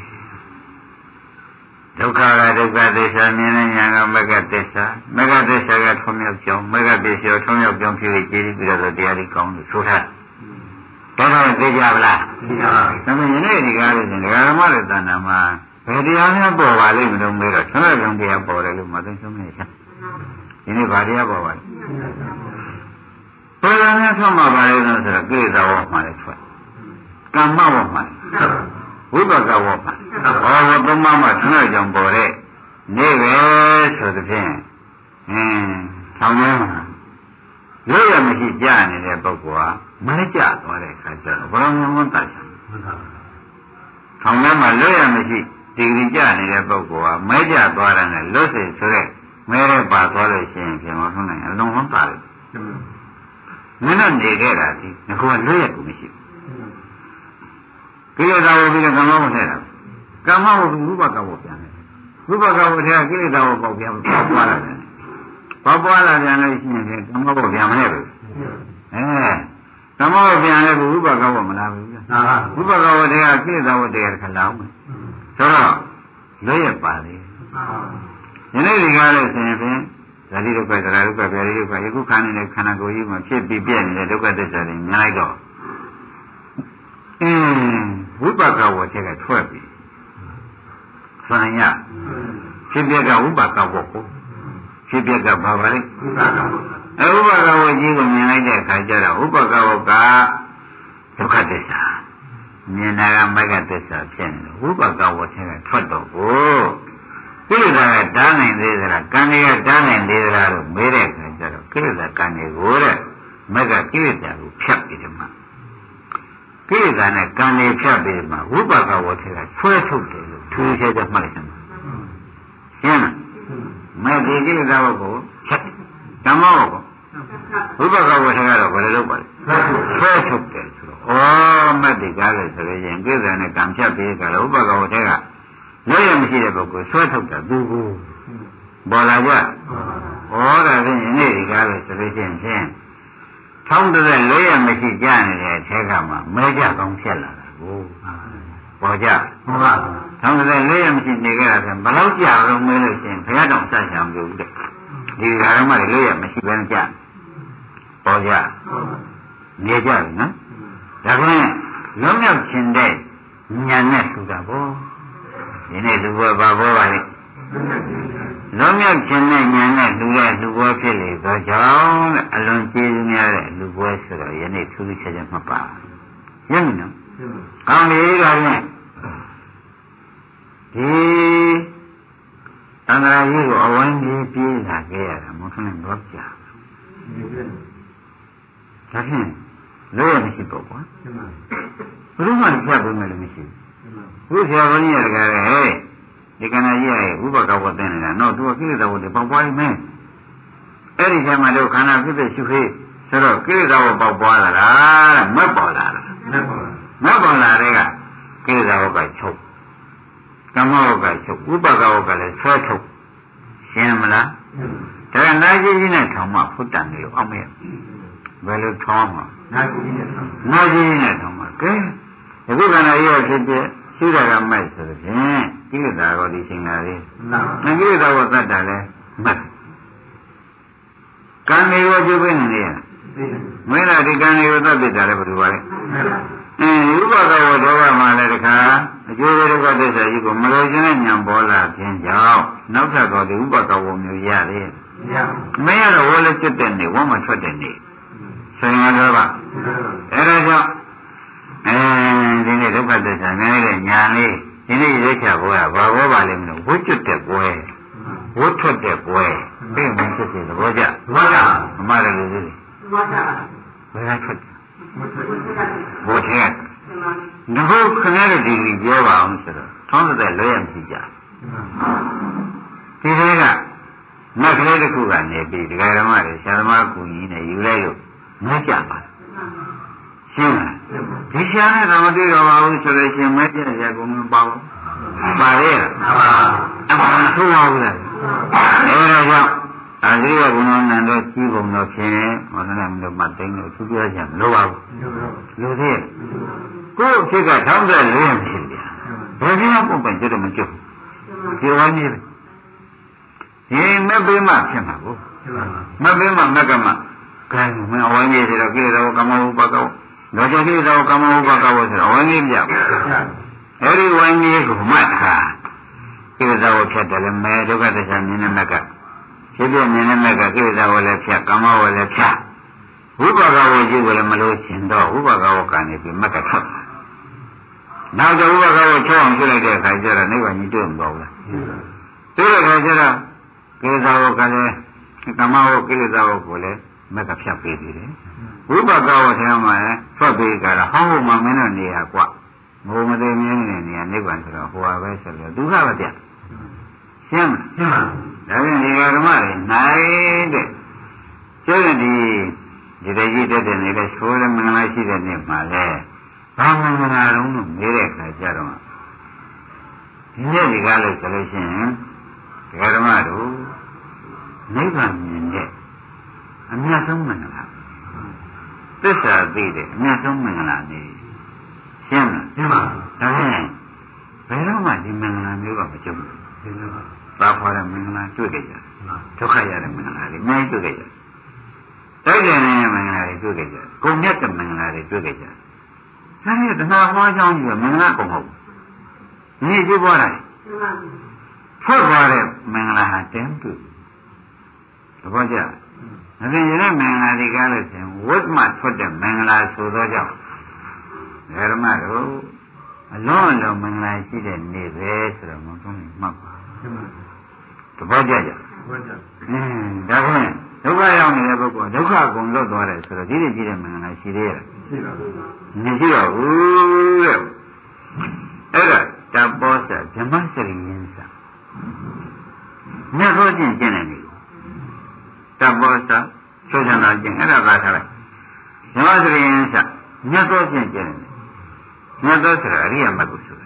ဒုက္ခကဒုက္ခသစ္စာမြင်တဲ့ဉာဏ်ကမဂ္ဂသစ္စာမဂ္ဂသစ္စာကထုံးမြောက်ကြောင်းမဂ္ဂပစ္စယောထုံးမြောက်ကြောင်းဖြစ်ပြီးကြည်ပြီးတော့တရားလေးကောင်းလို့ဆိုထားတော်တော်သိကြပါလားသိပါပါဒါပေမဲ့ယနေ့ဒီကားလို့ဆိုရင်ဓမ္မရဲ့တဏ္ဍာမှာဘယ်တရားများပေါ်ပါလိမ့်မလို့မေးတော့သုံးရလုံးတရားပေါ်တယ်လို့မသိဆုံးနေချာဒီနေ့ဘာတရားပေါ်ပါလဲပေါ်လာများထွက်မှာပါလေလို့ဆိုတော့ကိလေသာဝမှာလည်းထွက်ကမ္မဝမှာဝိပဿဝမှာဘောဝသုံးပါးမှာသုံးရကြောင်ပေါ်တဲ့နေပဲဆိုတဲ့ဖြင့်အင်းဆောင်းရမ်းလို့ရမရှိကြနေတဲ့ပုဂ္ဂိုလ်ဟာမကြသွားတဲ့အခါကျတော့ဘယ်လိုမှမတတ်ဘူး။ဆောင်းရမ်းမှာလို့ရမရှိဒီဂရီကြနေတဲ့ပုဂ္ဂိုလ်ဟာမကြသွားတယ်နဲ့လွတ်စေဆိုတဲ့မဲရဲပါသွားလို့ရှိရင်ပြန်မဆုံးနိုင်အလုံးလုံးပါတယ်။မင်းတို့နေခဲ့တာဒီငါကလွတ်ရကူမရှိဘူး။ကိလေသာဝပြီးတော့ကမ္မဝထည့်တာ။ကမ္မဝပြီးဝိပဿနာဝပြန်တယ်။ဝိပဿနာဝထည့်ကိလေသာဝပေါက်ပြန်ပေါက်သွားလာတယ်။ပေါက်သွားလာပြန်လို့ရှိရင်ကမ္မဝပြန်မလဲဘူး။အဲကမ္မဝပြန်လဲဝိပဿနာဝမလာဘူး။ဝိပဿနာဝထည့်ကိလေသာဝတရားခလာအောင်။ဆိုတော့လွတ်ရပါလေ။ယနေ့ဒီကားလို့ဆိုရင်ဖြင့်ဇာတိဒုက္ခသရဒုက္ခဗျာတိဒုက္ခယခုခန္ဓာနဲ့ခန္ဓာကိုယ်ကြီးမှာဖြစ်ပြီးပြည့်နေတဲ့ဒုက္ခသစ္စာတွေမြင်လိုက်တော့အင်းဝိပဿနာဝချက်ကထွက်ပြီဆံရဖြစ်ပြကဝိပဿနာဝကိုဖြစ်ပြကဘာပါလဲအဝိပဿနာဝကြီးကိုမြင်လိုက်တဲ့အခါကျတော့ဝိပဿနာဝကဒုက္ခသစ္စာမြင်တာကမဂ္ဂသစ္စာဖြစ်နေတယ်ဝိပဿနာဝချက်ကထွက်တော့ကိုကိလေသာကတားနိုင်သေးသလားကံတွေကတားနိုင်သေးသလားလို့မေးတဲ့အခါကျတော့ကိလေသာကံတွေကိုတဲ့မဂ္ဂကိလေသာကိုဖြတ်ပြီးတယ်မှာကိလေသာနဲ့ကံတွေဖြတ်ပြီးတယ်မှာဝိပါကဝဋ္ဌကဆွဲထုတ်တယ်လို့ထူးခြားခြားမှတ်လိုက်တယ်မှာရှင်းလားမဲ့ဒီကိလေသာဘကိုဖြတ်ဓမ္မဘကိုဝိပါကဝဋ္ဌကတော့ဘယ်လိုလုပ်ပါလဲဆွဲထုတ်တယ်ဆိုတော့ဩမဲ့ဒီကားလို့ဆိုရင်ကိလေသာနဲ့ကံဖြတ်ပြီးကြတော့ဝိပါကဝဋ္ဌကလွတ်ရမရှိတဲ့ပုဂ္ဂိုလ်ဆွဲထုတ်တာသူကိုပေါ်လာကြဩဒါဖြင့်ယနေ့ဒီကားလို့ဆိုလို့ရှိရင်ထောင်းတဲ့လွတ်ရမရှိကြနေတဲ့အထက်ကမှမဲကြကောင်းဖြစ်လာတာကိုပေါ်ကြဟုတ်ပါဘူးထောင်းတဲ့လွတ်ရမရှိနေကြတာဆိုဘယ်လောက်ကြာလို့မဲလို့ရှိရင်ဘုရားတော်ဆက်ချောင်ပြုတဲ့ဒီဓမ္မတွေလွတ်ရမရှိဘဲကြပေါ်ကြနေကြပြီနော်ဒါကလည်းလုံးမြောက်ခြင်းတဲ့ဉာဏ်နဲ့ထူတာပေါ့ဒီနေ့လူဘွယ်ပါဘောပါလေလုံးမြောက်ခြင်းနဲ့ဉာဏ်နဲ့လူရဲ့လူဘွယ်ဖြစ်လေတော့ကြောင့်အလွန်ကျေးဇူးများတဲ့လူဘွယ်ဆိုတော့ယနေ့ထူးထူးခြားခြားမှတ်ပါရင်းနော်ကောင်းပြီဒါဖြင့်ဒီသံဃာကြီးကိုအဝိုင်းကြီးပြေးလာခဲ့ရတာမဟုတ်ဘူးတော့ကြာဒါဖြင့်လို့ရမရှိပေါ့ကွာဘယ်လိုမှဖြတ်ဖို့မလို့မရှိဘူးဘုရားဘုန်းကြီးရတကားလေဟဲ့ဒီကနေ့ကြီးရဲ့ဥပကဝတ်တဲ့နေတာတော့သူကကိလေသာဝတ်တွေပေါက်ပွားနေမယ်အဲ့ဒီကျမှတို့ခန္ဓာဖြစ်ဖြစ်ရှုခေဆိုတော့ကိလေသာဝတ်ပေါက်ပွားလာလားတဲ့မက်ပေါ်လာတာမက်ပေါ်လာတဲ့ကကိလေသာဝတ်ကချုပ်ကမ္မဝတ်ကချုပ်ဥပကဝတ်ကလည်းဆွဲထုတ်ရှင်းမလားဒါကနာကြီးကြီးနဲ့ထောင်မှဖုတ်တန်နေလို့အောင်မဲ့ဘယ်လိုထောင်းမှာနာကြီးကြီးနဲ့ထောင်းနာကြီးကြီးနဲ့ထောင်းမှာကဲအခုခန္ဓာကြီးရဲ့ဖြစ်ဖြစ်ရှိတာကမိုက်ဆိုတဲ့ဖြင့်ကိလေသာကိုဒီချိန်လာလေးမှန်ကိလေသာကိုသတ်တာလဲမှတ်ကံတွေကိုကျုပ်ပြနေရမင်းလားဒီကံတွေကိုသတ်ပြတာလဲဘယ်လိုပါလဲအင်းဥပကဝဒေဝမှာလည်းတခါအကျိုးဒုက္ခသစ္စာကြီးကိုမလို့ခြင်းနဲ့ညံပေါ်လာခြင်းကြောင့်နောက်ထပ်တော့ဒီဥပကဝမျိုးရတယ်မင်းရတော့ဝလည်းကျွတ်တဲ့နေဝမထွက်တဲ့နေဆိုင်ရတော့ပါအဲဒါကြောင့်အဲဒီနေ့ဒုက္ခသစ္စာနည်းတဲ့ညာလေးဒီနေ့ရွေးချဘောကဘာဘောပါလဲမလို့ဝှကျွတ်တဲ့ပွဲဝှထွက်တဲ့ပွဲပြင်းဝင်ဖြစ်တဲ့သဘောကြမှန်ပါအမှားတယ်လို့သိမှန်ပါဘယ်ကထွက်ဘိုးထဲငါတို့ခဏလေးဒီကြီးပြောပါအောင်ဆိုတော့ထောင်းတဲ့လွဲရမရှိကြဒီတွေကနတ်ကလေးတစ်ခုကနေပြီးဒကာဓမ္မတွေဆရာသမားကူကြီးနဲ့ယူလိုက်လို့မကြပါရှင်းလားဒီရှားနဲ့တော့မတွေ့တော့ပါဘူးဆိုလို့ရှိရင်မကြရကူမပေါ့ပါရဲ့အမှန်ဆိုးပါဘူးလားအဲဒါကြောင့်အရိယဘုံတော်နန္တို့ကြီးဘုံတော်ဖြင့်ဟောတယ်လို့မသိလို့သူပြောချင်မလို့ပါဘူးလူသေးကိုယ့်ဖြစ်ကထောင်းတဲ့လေးဖြစ်တယ်ဘယ်လိုမှပုံပင်ကြတော့မကြည့်ဘူးဒီဝိုင်းကြီးဒီမပိမဖြစ်မှာကိုမပိမမကမကဲမင်းအဝိုင်းကြီးဆိုတော့ကိလေသာကမ္မဥပါကောလောကကိလေသာကမ္မဥပါကောဆိုတော့အဝိုင်းကြီးပြအဲဒီဝိုင်းကြီးကိုမှတ်ထားကိလေသာကိုဖြတ်တယ်လေမဲဒုက္ခသစ္စာမြင်တဲ့မကဖြစ်ပြမြင်တဲ့မကကိလေသာကိုလည်းဖြတ်ကမ္မကိုလည်းဖြတ်ဝိပါကဝကြီးကိုလည်းမလို့ရှင်တော့ဝိပါကဝကနေပြီးမကထပ်နောက်တော့ဝိပါကဝချောင်းပြလိုက်တဲ့အခါကျတော့နိဗ္ဗာန်ကြီးတွေ့မှာပေါ့လားတွေ့တဲ့အခါကျတော့ကိလေသာကိုကလည်းကမ္မကိုကိလေသာကိုလည်းမကဖြတ်ပေးပြီလေဝိပါကဝထဲမှာထွက်ပေးကြတာဟောင်းဖို့မှမင်းတို့နေရကွငိုမသိမြင်းနေနေရနိဗ္ဗာန်ဆိုတော့ဟိုပါပဲဆိုလို့ဒုက္ခပဲပြရှင်းမလားဒါပြန်ဒီဓမ္မတွေနိုင်တဲ့ကျတဲ့ဒီဒီတကြီးတက်တဲ့နေတဲ့ဆိုးတဲ့မင်္ဂလာရှိတဲ့နေ့မှာလဲဘာမင်္ဂလာတုံးလို့မေးတဲ့အခါကျတော့ဒီနေ့ဒီကားလို့ဆိုလို့ရှိရင်ဒီဓမ္မတို့နိဗ္ဗာန်မြင်တဲ့အမြတ်ဆုံးမင်္ဂလာသစ္စာသိတဲ့အမြတ်ဆုံးမင်္ဂလာနေရှင်းလားရှင်းပါဒါဖြင့်ဘယ်တော့မှဒီမင်္ဂလာမျိုးကမကြုံဘူးသာခေါ်တဲ့မင်္ဂလာတွေ့ကြတယ်ဒုက္ခရတဲ့မင်္ဂလာတွေအများကြီးတွေ့ကြတယ်တိုက်တယ်နဲ့မင်္ဂလာတွေတွေ့ကြတယ်ကုန်မြတ်တဲ့မင်္ဂလာတွေတွေ့ကြတယ်ဒါနဲ့တဏှာဟောကြောင်းကြီးကမင်္ဂလာကုန်ဟုတ်ဒီကြည့်ပေါ်လာတယ်ထွက်သွားတဲ့မင်္ဂလာဟာတင်းတူသဘောကျမသိရင်လည်းမင်္ဂလာတွေကားလို့ဆိုရင်ဝိသမထွက်တဲ့မင်္ဂလာဆိုသောကြောင့်ဓမ္မတို့အလုံးအလုံးမင်္ဂလာရှိတဲ့နေ့ပဲဆိုတော့မဆုံးနေမှတ်ပါသဘောကျကြအင်းဒါဖြင့်ဒုက္ခရောက်နေတဲ့ပုဂ္ဂိုလ်ဒုက္ခကုန်လွတ်သွားတယ်ဆိုတော့ဒီလိုကြည့်တဲ့မင်္ဂလာရှိသေးရဲ့ရှိပါဘူးမရှိတော့ဘူးတဲ့အဲ့ဒါတပောစဓမ္မစရိယင်းစာမြတ်သောကျင့်ကျင့်တယ်လေတပောစဆိုကြတာကျင့်အဲ့ဒါသာထားလိုက်ဓမ္မစရိယင်းစာမြတ်သောကျင့်ကျင့်တယ်မြတ်သောဆိုတာအရိယာမဂ္ဂုဆိုတာ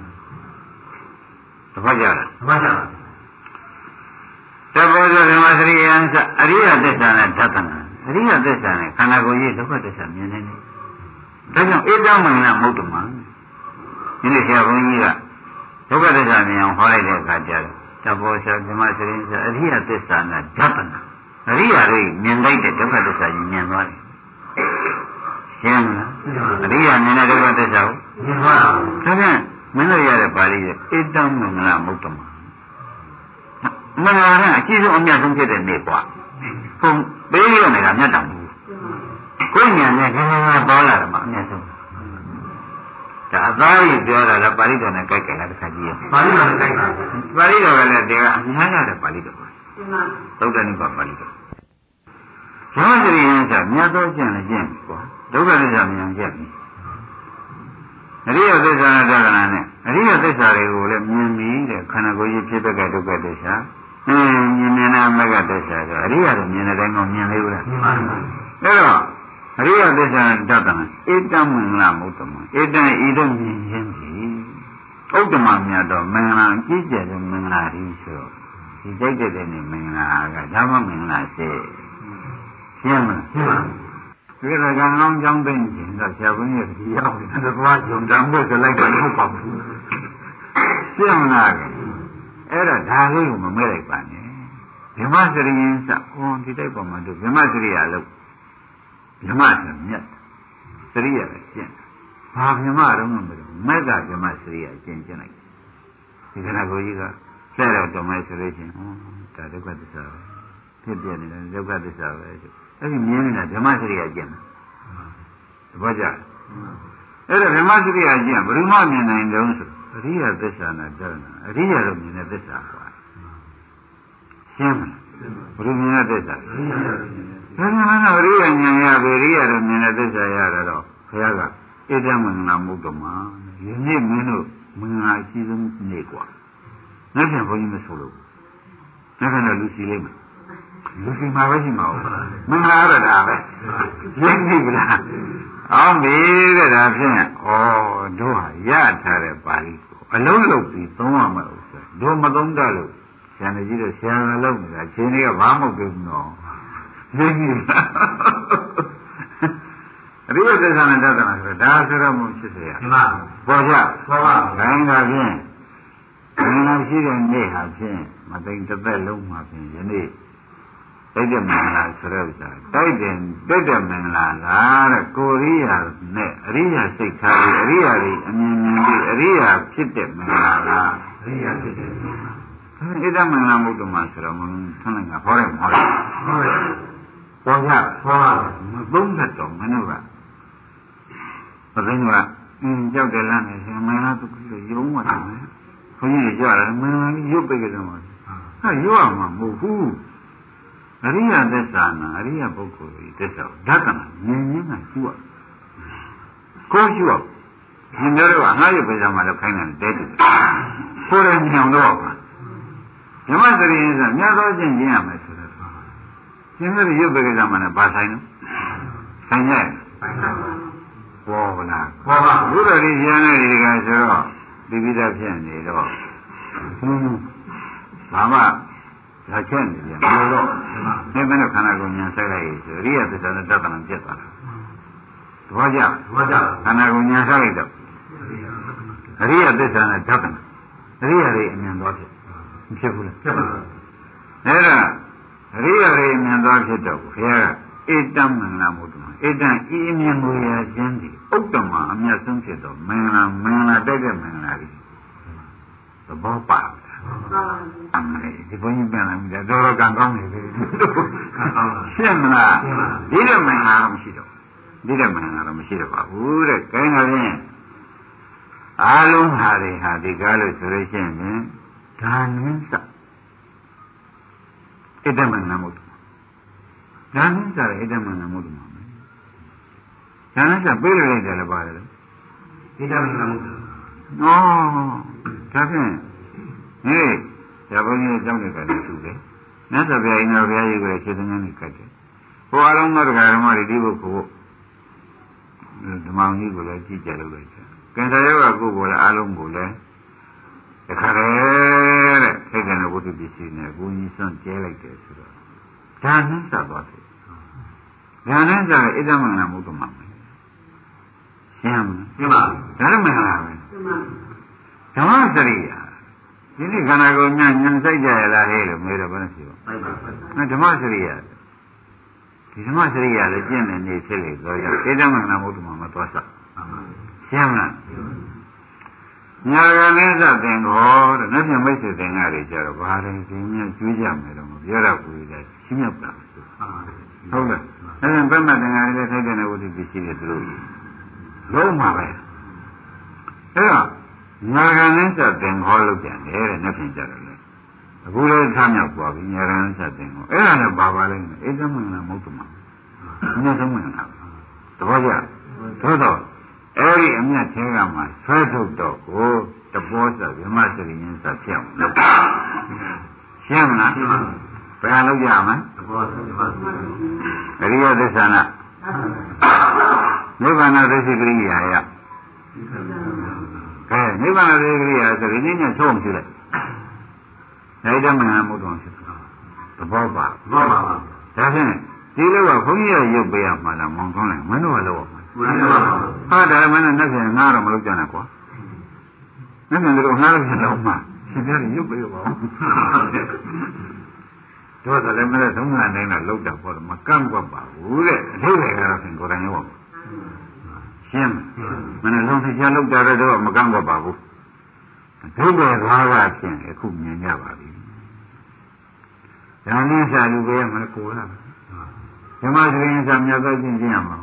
သဘောကျလားသဘောကျပါတဘောဇဓမ္မစရိယံစအရိယသစ္စာနဲ့ဓာတနာအရိယသစ္စာနဲ့ခန္ဓာကိုယ်ကြီးဒုက္ခသစ္စာမြင်နေတယ်ဒါကြောင့်ဧတမင်္ဂလမုဒ္ဓမာဒီနေ့ဆရာဘုန်းကြီးကဒုက္ခသစ္စာမြင်အောင်ဟောလိုက်တဲ့အခါကျတော့တဘောဇဓမ္မစရိယံစအရိယသစ္စာနဲ့ဓာတနာအရိယာတွေမြင်လိုက်တဲ့ဒုက္ခသစ္စာကြီးမြင်သွားတယ်ရှင်းလားအရိယာမြင်တဲ့ဒုက္ခသစ္စာကိုမြင်သွားတာဒါကြောင့်မင်းတို့ရတဲ့ပါဠိရဲ့ဧတမင်္ဂလမုဒ္ဓမာမင်္ဂလာကအကြီးဆုံးအမြတ်ဆုံးဖြစ်တဲ့နေ့ကွာဘုံပေးရနေတာမြတ်တော်ဘူးကိုယ်ညာနဲ့ခင်ဗျားပေါ်လာတယ်မှာအမြတ်ဆုံးဒါအသားကြီးပြောတာလည်းပါဠိတော်နဲ့ကြိုက်ကြလားတစ်ခါကြည့်ရပါဠိတော်နဲ့ကြိုက်ပါပါဠိတော်ကလည်းတရားအများကြီးတဲ့ပါဠိတော်ပါသုတ္တနိဗ္ဗာန်ပါဠိတော်ရောစရိယံဆိုမြတ်သောကျင့်လည်းကျင့်ကွာဒုက္ခသစ္စာမြင်ကျင့်ပြီအရိယသစ္စာနဲ့သာသနာနဲ့အရိယသစ္စာတွေကိုလည်းမြင်ပြီးတဲ့ခန္ဓာကိုယ်ကြီးဖြစ်တဲ့ဒုက္ခသစ္စာအင်းမြင်နေတာမဂ္ဂသစ္စာဆိုအရိယတွေမြင်တဲ့တိုင်းကမြင်လေဘူးလားမြင်ပါဘူးအဲ့တော့အရိယသစ္စာတတ်တယ်ဧတမင်္ဂလမုဒ္ဓမဧတံဤတို့မြင်ခြင်းပြီဥဒ္ဓမမြတ်တော့မင်္ဂလာကြည့်ကြတဲ့မင်္ဂလာကြီးဆိုဒီကြိုက်တဲ့နေ့မင်္ဂလာကဓမ္မမင်္ဂလာရှိရှင်းမလားရှင်းပါဒီကကံကောင်းကြောင်းသိနေတယ်ဆရာဘုန်းကြီးကဒီရောက်တယ်ဒါကဂျုံတမ်းဖို့ကြလိုက်တော့ဟုတ်ပါဘူးရှင်းမလားအဲ့ဒါဒါလေးကိုမမဲလိုက်ပါနဲ့ဓမ္မစရိယင်းစဟောဒီတိုက်ပေါ်မှာတို့ဓမ္မစရိယလို့ဓမ္မဆိုမြတ်စရိယပဲကျင့်ဘာဓမ္မတော့မလို့မက်ကဓမ္မစရိယကျင့်ကျင့်လိုက်ဒီကနေ့ကိုကြီးကဆဲတော့ဓမ္မဆိုလို့ချင်းဟောဒါဒုက္ခသစ္စာဖြစ်ပြနေတယ်ဒုက္ခသစ္စာပဲအဲ့ဒီမြင်နေတာဓမ္မစရိယကျင့်တယ်သဘောကျအဲ့ဒါဓမ္မစရိယကျင့်ဘယ်သူမှမြင်နိုင်တယ်ဆိုအရိယသစ္စာနဲ့တရဏအရိယလို့မြင်တဲ့သစ္စာပါရှင်းမလားဘယ်လိုမြင်တဲ့သစ္စာဘယ်မှာလဲအရိယဉာဏ်ရပြီအရိယလို့မြင်တဲ့သစ္စာရတော့ဘုရားကဧတမင်္ဂလမုဒ္ဓမာဒီနေ့မင်းတို့မင်္ဂလာရှိဆုံးနေ့กว่าနောက်ပြန်ဘုန်းကြီးမဆိုလို့ခဏလူစီလေးမှာလူစီမှာပဲရှိမှာဟုတ်မင်္ဂလာရတာပဲရင်းပြီလားအောင်ပြီတဲ့ဒါဖြင့်ဩတို့ဟာရထားတဲ့ပါဠိကိုအလုံးလုံးပြီးသုံးရမှာဥစ္စာတို့မသုံးတတ်လို့ဆရာကြီးတို့ဆရာကလုံးနေတာချိန်တွေကဘာမှမဟုတ်ဘူးနော်ရင်းပြီအရိယသစ္စာနဲ့တတ်တာဆိုတော့ဒါဆိုတော့မဖြစ်เสียမှန်ပါပေါ်ကြပေါ်ပါဂိုင်းကဖြင့်ဘယ်လိုရှိတဲ့နေ့ဟာဖြင့်မသိတစ်သက်လုံးမှာဖြင့်ယနေ့တိုက်တဲ့မင်္ဂလာဆိုတဲ့ဥစ္စာတိုက်တဲ့တိုက်တဲ့မင်္ဂလာလားတဲ့ကိုရိယာနဲ့အရိယာစိတ်ထားပြီးအရိယာတွေအမြင်မြင်ပြီးအရိယာဖြစ်တဲ့မင်္ဂလာလားအရိယာဖြစ်တဲ့အဲ့ဒါမင်္ဂလာမဟုတ်တော့မှဆိုတော့မင်းဆန်းနိုင်ကဟောတယ်မဟောတယ်ဟုတ်တယ်ပေါ်ကြပေါ်ပါမသုံးတတ်တော့မင်းတို့ကပသိန်းကအင်းကြောက်တယ်လားနဲ့ရှင်မင်္ဂလာသူကရုံးပါတယ်ခွန်ကြီးကြရတယ်မင်္ဂလာရုပ်ပိတ်ကြတယ်မှာဟာရုပ်အောင်မဟုတ်ဘူးအရိယသစ္စာနာအရိယပုဂ္ဂိုလ်ကြီးသစ္စာဓကနာမြင်မြင်ကကျူရကိုကျူရဒီမျိုးတော့ငါ့ရုပ်ပိတ်ကြမှာတော့ခိုင်းတယ်တဲတူကိုယ်ရညောင်တော့ပါဓမ္မစရိယဆိုမြတ်သောချင်းကျင့်ရမယ်ဆိုတော့ရှင်းတဲ့ရုပ်ပိတ်ကြမှာလည်းပါဆိုင်နော်ဆိုင်ရဲ့ပေါ်ပါလားပေါ်ပါဘုရားကြီးရန်တဲ့ဒီကဆိုတော့ဒီပိဋကဖြစ်နေတော့ဟင်းဘာမှဒါချက်နေပြန်မလို့တော့ဒီမင်းတို့ခန္ဓာကိုယ်ဉာဏ်ဆက်လိုက်ရဆိုရိယသစ္စာနဲ့တတ်တယ်ပြတ်သွားတာသဘောကျသဘောကျခန္ဓာကိုယ်ဉာဏ်ဆက်လိုက်တော့အရိယသစ္စာနဲ့တတ်တယ်အရိယတွေအမြင်သွားဖြစ်မဖြစ်ဘူးလားဖြစ်ပါဘူးအဲ့ဒါအရိယတွေအမြင်သွားဖြစ်တော့ဘုရားကဧတံမင်္ဂလာမို့တော့ဧတံဤအမြင်ကိုရာခြင်းဒီဥတ္တမအမြတ်ဆုံးဖြစ်တော့မင်္ဂလာမင်္ဂလာတိုက်တဲ့မင်္ဂလာကြီးသဘောပါအမေဒီဘုန်းကြီးပြန်လာပြီတော့တော်ကံကောင်းနေပြီရှင်းမလားဒီတဲ့မင်္ဂလာတော့မရှိတော့ဒီတဲ့မင်္ဂလာတော့မရှိတော့ပါဘူးတဲ့ခိုင်းတာဖြင့်အားလုံးဟာတွေဟာဒီကားလို့ဆိုလို့ရှိရင်ဒါနင်းစဧတမင်္ဂလာမို့ဒါနင်းစဧတမင်္ဂလာမို့ဒါနင်းစပြေးလိုက်တယ်လည်းပါတယ်ဧတမင်္ဂလာမို့ဩဒါဖြင့်ဟေးဇာဘုန်းကြီးကြောင့်လည်းကလည်းသူတယ်။မြတ်စွာဘုရားအင်္ဂါဘုရားကြီးကခြေသငန်းနဲ့ကတ်တယ်။ဟိုအလုံးသောတရားဓမ္မတွေဒီဘုကိုဓမ္မကြီးကိုလည်းကြည့်ကြလို့လိုက်တယ်။ကံတရားကကိုယ်ကိုလည်းအလုံးကိုလည်းတခါတည်းတဲ့စိတ်ကံဝတ္ထုပစ္စည်းနဲ့ကိုကြီးစွန့်ကျဲလိုက်တယ်ဆိုတော့ဒါနဲ့စသွားတယ်။ဒါနဲ့စဣဒ္ဓမင်္ဂလာမုဒ္ဓမှာပဲ။ရှင်းမလား။ရှင်းပါပြီ။ဒါလည်းမင်္ဂလာပဲ။ရှင်းပါပြီ။ဓမ္မစရိယာဒီနေ့ခန္ဓာကိုယ်များဉာဏ်စိုက်ကြရလားဟဲ့လို့မေးတော့ဘယ်နဲ့ရှိပါ့။ဓမ္မစရိယာဒီဓမ္မစရိယာလည်းကျင့်နေနေဖြစ်လေတော့ကြောင့်ဧတမင်္ဂလာမုဒ္ဓမှာမသွားစရှင်းမလားညာကလည်းသသင်္ဘောတဲ့နောက်ပြန်မိတ်ဆွေသင်္ဃာတွေကြတော့ဘာလဲဒီမြတ်ကျွေးကြမယ်တော့မပြောတော့ဘူးလေရှင်းရပါဟုတ်လားအဲ့ဒါဘက်မှသင်္ဃာတွေလည်းထိုက်တဲ့ဝတ္ထုပစ္စည်းတွေသူတို့လုံးမှာပဲအဲ့တော့ညာကလည်းသသင်္ဘောလို့ပြန်တယ်တဲ့နောက်ပြန်ကြတော့လေအခုလည်းထားမြောက်သွားပြီညာကလည်းသသင်္ဘောအဲ့ဒါလည်းဘာပါလဲဧတမင်္ဂလာမုဒ္ဓမှာအမြတ်ဆုံးမင်္ဂလာသဘောကျသို့တော့အဲ့ဒီအမြတ်သေးကမှဆွဲထုတ်တော့ကိုတဘောစဗြဟ္မစရိယင်းစဖြစ်အောင်လုပ်ရှင်းမလားဘယ်လိုလုပ်ကြမလဲတဘောစဗြဟ္မစရိယအရိယသစ္စာနာနိဗ္ဗာန်သစ္စိကရိယာယကဲနိဗ္ဗာန်သစ္စိကရိယာဆိုရင်ညချုံးကြည့်လိုက်အဲ့ဒါမှမဟုတ်တော့ဖြစ်သဘောပါသဘောပါဒါဖြင့်ဒီလိုကဘုန်းကြီးရရုပ်ပေးရမှာလားမောင်ကောင်းလိုက်မင်းတို့ကလို့ဟာဒါမှလည်းနဲ့ငါတော့မလုပ်ကြနဲ့ကွာနဲ့တို့ငါလည်းလုံးမှာရှင်ပြရုပ်ပေးပါဦးတို့ကလည်းမလဲသုံးငါတိုင်းတော့လောက်တာပေါ့မကန့်ကွက်ပါဘူးတဲ့အထိပ္ပယ်ကတော့ရှင်ကိုယ်တိုင်ရောရှင်းမနဲ့လုံးသိချလောက်တာတော့မကန့်ကွက်ပါဘူးအထိပ္ပယ်သွားတာဖြင့်အခုမြင်ကြပါပြီဒါနဲ့စာလူပေးရမလဲကိုယ်လားဓမ္မစရိယစာမြတ်သောကျင့်ကျင့်ရမှာ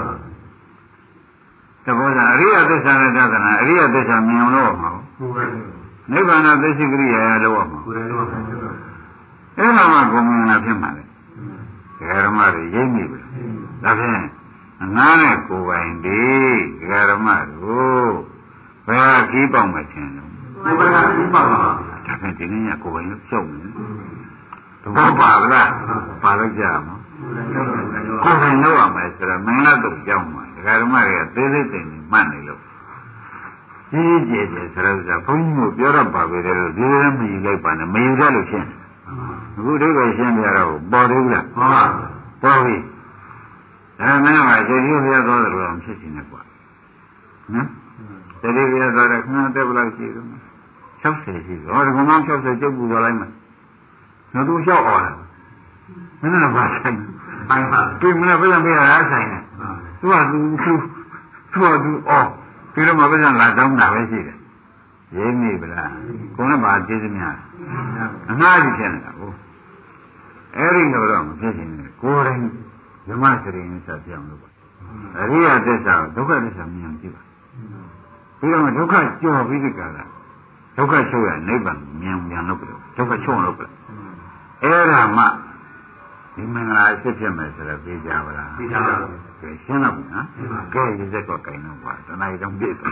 တဘောသာအရိယသစ္စာနဲ့သဒ္ဒနာအရိယသစ္စာမြင်အောင်လုပ်မှာနိဗ္ဗာန်သစ္စိကရိယာလုပ်ရမှာအဲ့ဒါမှကိုယ်မြင်လာဖြစ်မှာလေဓမ္မတွေရိပ်မိပြီဒါဖြင့်ငါနဲ့ကိုယ်ပိုင်ဒီဓမ္မတို့ဘယ်ခီးပေါက်မှထင်လို့ဘယ်ခီးပေါက်ပါဒါဖြင့်ဒီနေ့ကကိုယ်ပိုင်လို့ရှုပ်နေဘောပါလားပါလို့ကြမှာကိုယ်တိုင်လုပ်ရမယ်ဆိုတော့မင်္ဂလာတုတ်ကြောင်းမှာဒကာဓမ္မတွေကသေးသေးသိနေမှတ်နေလို့ကြီးကြီးကျယ်ကျယ်ဆိုတော့ဘုန်းကြီးတို့ပြောတော့ပါပဲလေလို့ဒီလိုမယူလိုက်ပါနဲ့မယူရလို့ရှင်းအခုဒိဋ္ဌိရှင်းပြတော့ပေါ်သေးဘူးလားမှန်ပါပေါ်ပြီဒါမှမဟုတ်ကျေတိဘုရားသွားတယ်လို့အောင်ဖြစ်နေတယ်ကွာနော်ကျေတိဘုရားသွားတယ်ခဏတက်ဘလောက်ရှိတော့၆၀ရှိတယ်ဟောဒီကောင်၆၀ကျုပ်ပူသွားလိုက်မယ်နော်သူလျှောက်အောင်လားမင်းတို့ဘာဆိုင်အိုင်ပါဒီမင်းပြန်ပြရတာဆိုင်တယ်သူကသူသူသူကသူအော်ဒီလိုမှပြန်လာတောင်းတာပဲရှိတယ်ရင်းနေဗလားကိုယ်ကဘာကျေးဇူးများအငှားကြီးဖြစ်နေတာဟုတ်အဲ့ဒီလိုတော့မဖြစ်ရှင်နဲ့ကိုယ်တိုင်ဓမ္မစရိယင်းဆက်ပြောင်းလို့ပါအရိယသစ္စာဒုက္ခသစ္စာမြင်ကြည့်ပါပြီးတော့ဒုက္ခကြော်ပြီးဒီကလာဒုက္ခချုပ်ရနိဗ္ဗာန်မြင်မြန်လို့ပြောဒုက္ခချုပ်လို့ပြောအဲ့ဒါမှဒီမင်္ဂလာဖြစ်ဖြစ်မယ်ဆိုတော့ပြေးကြပါလားပြေးကြပါဘူးကဲရှင်းတော့ဘူးနော်ကဲရစ်သက်တော့ကြိုင်တော့ပါတဏှာကြောင့်ပြည့်တယ်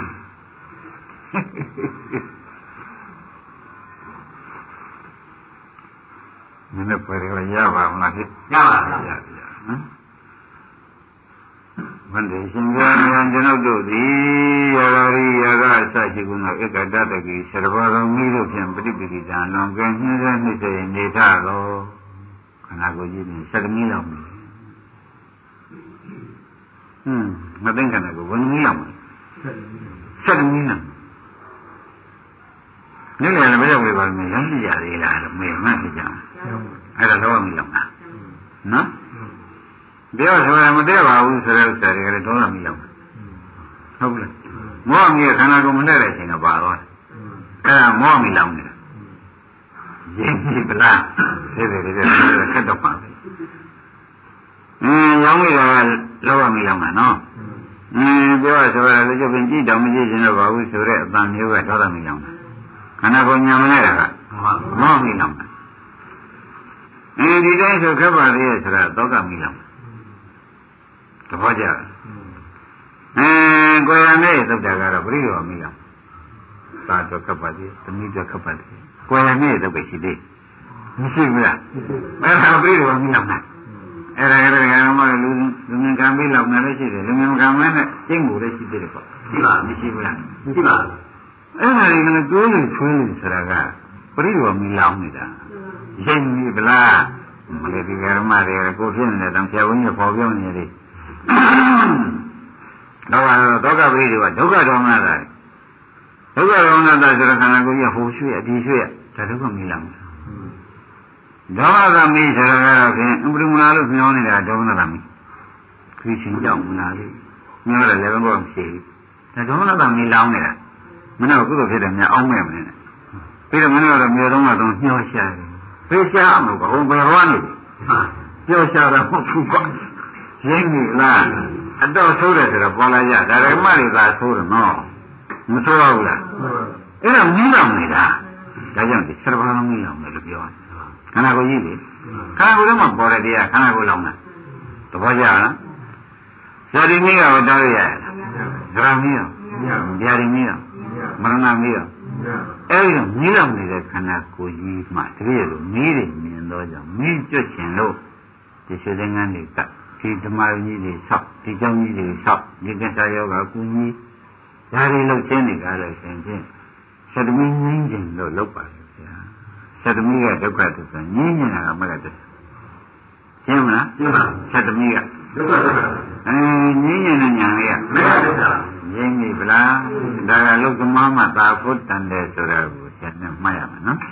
မင်းနဲ့ပြေရရပါမလားဖြစ်ရပါပါဗျာနော်မန္တေရှင်ကမြန်ကျွန်ုပ်တို့သည်ယာဂရိယာဂအစရှိကုသောဧကတတကိသရဘောတော်မီတို့ဖြင့်ပฏิပိတိတံလွန်ကဲနှင်းစဲနှိမ့်စေနေထသောခန္ဓာကိုယ်ကြီးနဲ့စက်တမီလောက်မယ်ဟွန်းမသိခန္ဓာကိုယ်ဘယ်နည်းလောက်မယ်စက်တမီလောက်နေ့လည်းလည်းမရောက်ပါဘူးလမ်းကြည့်ရသေးလားလို့မေးမှဖြစ်ကြအောင်အဲ့ဒါတော့မလောက်တာနော်ပြောဆိုတာမတည့်ပါဘူးဆိုတဲ့ဥစ္စာတွေကလည်းတော့မလောက်ဟုတ်ဘူးလားမောအမြဲခန္ဓာကိုယ်မနဲ့တဲ့အချိန်ကပါတော့အဲ့ဒါမောမီလောက်နေတာရင်းပြီဗလားဒီလိုတွေခက်တော့ပါပဲအင်းရောင်းမိတာကလောက်ရမီလောက်မှာနော်အင်းပြောဆိုတာလည်းကျုပ်ပင်ကြည့်တော့မကြည့်ချင်တော့ပါဘူးဆိုတဲ့အတန်မျိုးကတော့တော့မီလောက်တာခန္ဓာကိုယ်ညာမနေတာကမောမီလောက်တာအင်းဒီတိုင်းဆိုခက်ပါသေးရဲ့ဆိုတာသောကမီလောက်သဘောကျအဲကိုယ်ရနဲ့သုတ်တာကတော့ပရိယောမီလောက်သာတော့ခက်ပါသေးသမီးတော့ခက်ပါသေးကိုယ်ရနဲ့သုတ်ပဲရှိသေးမရှိဘူးလားအဲ့ဒါပရိယောမီလောက်နဲ့အဲ့ဒါကလည်းကံမလူလူငင်ကံပြီးလောက်နေလည်းရှိတယ်လူငင်ကံမဲနဲ့ကျင့်ကိုလည်းရှိသေးတယ်ပေါ့ရှိပါမရှိဘူးလားရှိပါအဲ့ဒါတွေကလည်းတွေးလို့ထွေးလို့ဆိုတာကပရိယောမီလောက်နေတာရင်းပြီဗလားမလေးဒီကရမတွေကိုဖြစ်နေတဲ့တောင်ဆရာဝန်ကြီးပေါ်ပြောနေတယ်တော့တော့ကပရိဒီကဒုက္ခဒေါမနတာဒုက္ခဒေါမနတာဆိုတဲ့ခန္ဓာကိုယ်ကြီးဟိုရွှေ့အဒီရွှေ့ဒါဒုက္ခမီးလာမှာဒေါမနတာမီးဆိုတော့ကတော့ဖြင့်အပရိမလာလို့မျောနေတာဒေါမနတာမီးခရီးချင်းကြောက်မလားလေမျောတယ်လည်းဘယ်တော့မရှိဘူးဒါဒေါမနတာမီးလောင်းနေတာမင်းတို့ကုသိုလ်ဖြစ်တယ်များအောင်းမဲ့မင်းပြီးတော့မင်းတို့ကတော့မြေသုံးကတော့ညှောရှာတယ်ပြေရှားမှာဘုံဘယ်ဟောနေပြောရှားတာမဟုတ်ဘူးကွာရင်းပြီလားအတော့ဆိုးတယ်ဆိုတော့ပေါ်လာကြဒါရမတွေသာဆိုးတယ်နော်မဆိုးဘူးလားအဲ့ဒါမင်းတော်နေတာဒါကြောင့်ဒီစရဘာလုံးကြီးအောင်လို့ပြောခန္ဓာကိုယ်ကြီးလေခန္ဓာကိုယ်ထဲမှာပေါ်တဲ့တရားခန္ဓာကိုယ်လောင်းတာသဘောကျလားဇာတိမီးရောတောင်းရရဇရာမီးရောဗျာတိမီးရောမရဏမီးရောအဲ့ဒီမီးလောင်နေတဲ့ခန္ဓာကိုယ်ကြီးမှတကယ်လို့မီးတွေမြင်တော့ကြောင့်မီးကျွတ်ချင်လို့ဒီရွှေသင်္ကန်းတွေကဒီဓမ္မကြီးတွေဆောက်ဒီကျောင်းကြီးတွေဆောက်ဒီကစ္ဆာယောဂကုကြီးဒါတွေလုပ်ခြင်းတွေကားလို့ရှင်ဖြင့်သတ္တမီငြင်းခြင်းလို့လုပ်ပါလေဗျာသတ္တမီကဒုက္ခသစ္စာငြင်းနေတာကမဂ္ဂသစ္စာရှင်းမလားရှင်းပါသတ္တမီကဒုက္ခသစ္စာအဲငြင်းနေတဲ့ညာလေးကမဂ္ဂသစ္စာငြင်းပြီဗလားဒါကလုကမမသာဖို့တန်တယ်ဆိုတာကိုဆက်နဲ့မှတ်ရမယ်နော်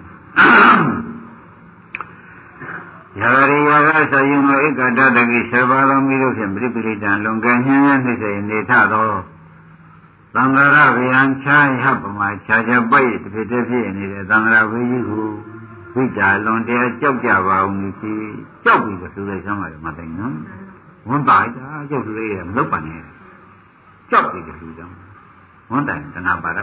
ယာရိယာကဆိုရင်ဧကတတကိသဘာဝမီတို့ဖြင့်ပရိပိဋိတံလွန်ကဲညင်းညင်းနှိမ့်စေနေထသောသံဃာရဗျံချာယပမာခြားခြားပိုက်တစ်ဖြစ်တစ်ဖြစ်နေတဲ့သံဃာဝေကြီးကိုဝိကြလွန်တရားကြောက်ကြပါဦးမည်ကြီးကြောက်ပြီးတော့သူလိုက်စမ်းပါလေမသိနော်ဝန်ပါတာကြောက်သူလေးရမလုပ်ပါနဲ့ကြောက်ပြီးတော့သူစမ်းဝန်တိုင်တဏှာပါရ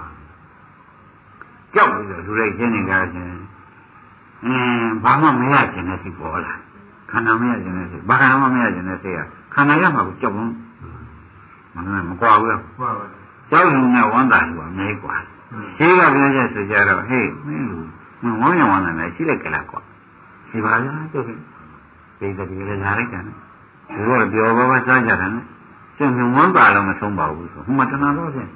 ကြောက်ပြီးတော့သူလိုက်ခြင်းနေကြခြင်းအင်းဘာမှမရခြင်းနဲ့စိပေါ်လာခန္ဓာမရခြင်းနဲ့စိဘာခန္ဓာမှမရခြင်းနဲ့စိကခန္ဓာရမှာကိုကြောက်ဘူးမနဲ့မကွာဘူးလားကွာပါကြောက်လို့နဲ့ဝမ်းသာလို့အမေးကွာရှိကပြောချက်ဆိုကြတော့ဟေးမင်းလူဝမ်းရဝမ်းသာနဲ့ရှိလိုက်ကြလားကွာဒီပါလားတို့ဒီတည်းလည်းလာလိုက်တယ်ဒီတော့ပြောပါပါစားကြတယ်ကျင့်မြဝန်းပါလို့မဆုံးပါဘူးဆိုဟိုမှာတဏှာတော့ဖြင့်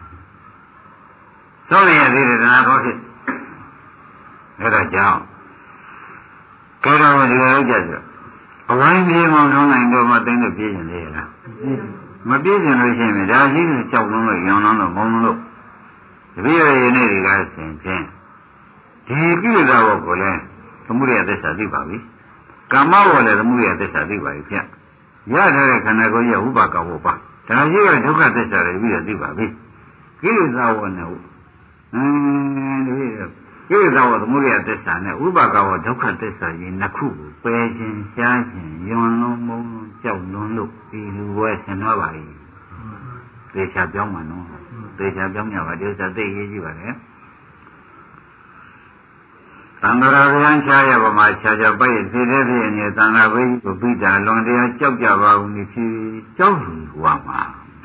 သောရရသေးတယ်တဏှာတော့ဖြင့်အဲ့ဒါကြောင့်ကောတော်ဒီလိုလုပ်ကြဆိုအဝိုင်းပြေမောင်ထုံးနိုင်တော့မှသိတဲ့ပြေးရင်လေလားမပြေးရင်လို့ရှိရင်ဒါကြီးကိုကြောက်လုံးလို့ရောင်းလုံးလို့မုံလုံးလို့တပည့်ရည်နေတွေကဆင်ဖြင့်ဒီကိလေသာဘောကိုလည်းသမုဒယသစ္စာသိပါပြီကာမဘောလည်းသမုဒယသစ္စာသိပါပြီဖြင့်ရထားတဲ့ခန္ဓာကိုယ်ရဲ့ဥပါကဘောပါဒါကြီးကဒုက္ခသစ္စာတွေပြီးတော့သိပါပြီကိလေသာဘောနဲ့အင်းဒီကိလေသာဘောသမုဒယသစ္စာနဲ့ဥပါကဘောဒုက္ခသစ္စာကြီးနှစ်ခုကိုပယ်ခြင်းရှားခြင်းယွန်လုံးမုံလုံးကြောက်လွန်းလို့ဒီလူဘွယ်ဆင်တော့ပါ၏သေချာပြောင်းမှာနော်သေချာပြောင်းကြပါဒီဥစ္စာသိရေးကြည့်ပါလေသံဃာဗျံချာရပါမှာခြားခြားပိုက်သေတဲ့ဖြစ်နေသံဃာဘိကိုပိတာလွန်တရားကြောက်ကြပါဦးဒီဖြစ်ကြောက်လူဟောမှာ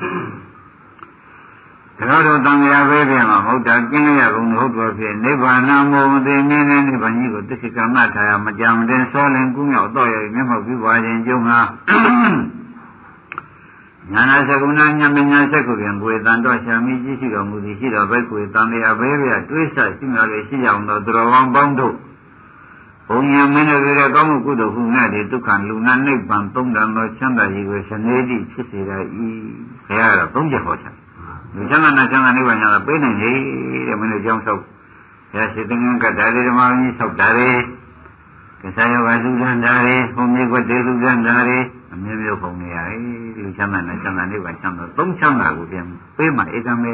ဒါတော့သံဃာဘိပြန်မှာမဟုတ်တာကျင်းရကုန်ဟုတ်တော်ဖြစ်နိဗ္ဗာန်မောသိနေနေနိဗ္ဗာန်ကြီးကိုတစ္ဆကမထာယမကြံတဲ့ဆောလင်ကူးမြောက်တော့ရမျက်မှောက်ပြုပါခြင်းကျုံဟာညာနာသကုဏညမညာသကုပြန်ကိုယ်တန်တော့ရှာမိကြည့်ရှိတော်မူသည်ရှိတော်ဘက်ကိုယ်တန်တရားဘေးပြတွေးဆရှိမှလည်းရှိအောင်သောသူတော်ကောင်းပေါင်းတို့ဘုံညာမင်းတို့ရဲ့ကောင်းမှုကုသိုလ်ဟုငါတွေဒုက္ခလူနာနိဗ္ဗာန်သုံးတန်သောချမ်းသာကြီးကိုစနေတိဖြစ်စေရ၏ဘုရားကတော့သုံးချက်ဟောချင်လူချမ်းသာနဲ့ချမ်းသာနိဗ္ဗာန်ညာပေးနိုင်လေတဲ့မင်းတို့ကြောင်းဆောက်ဘုရားရှိသင်္ကန်းကဒါတွေဓမ္မကြီးဆောက်တာတွေကစားယောဂလူချမ်းသာတွေဘုံမြေကွတေလူချမ်းသာတွေအမျိုးမျိုးပုံနေရတယ်လူချမ်းသာနဲ့ချမ်းသာနိဗ္ဗာန်ချမ်းသာသုံးချမ်းသာကိုပြန်ပေးမှဧကမဲ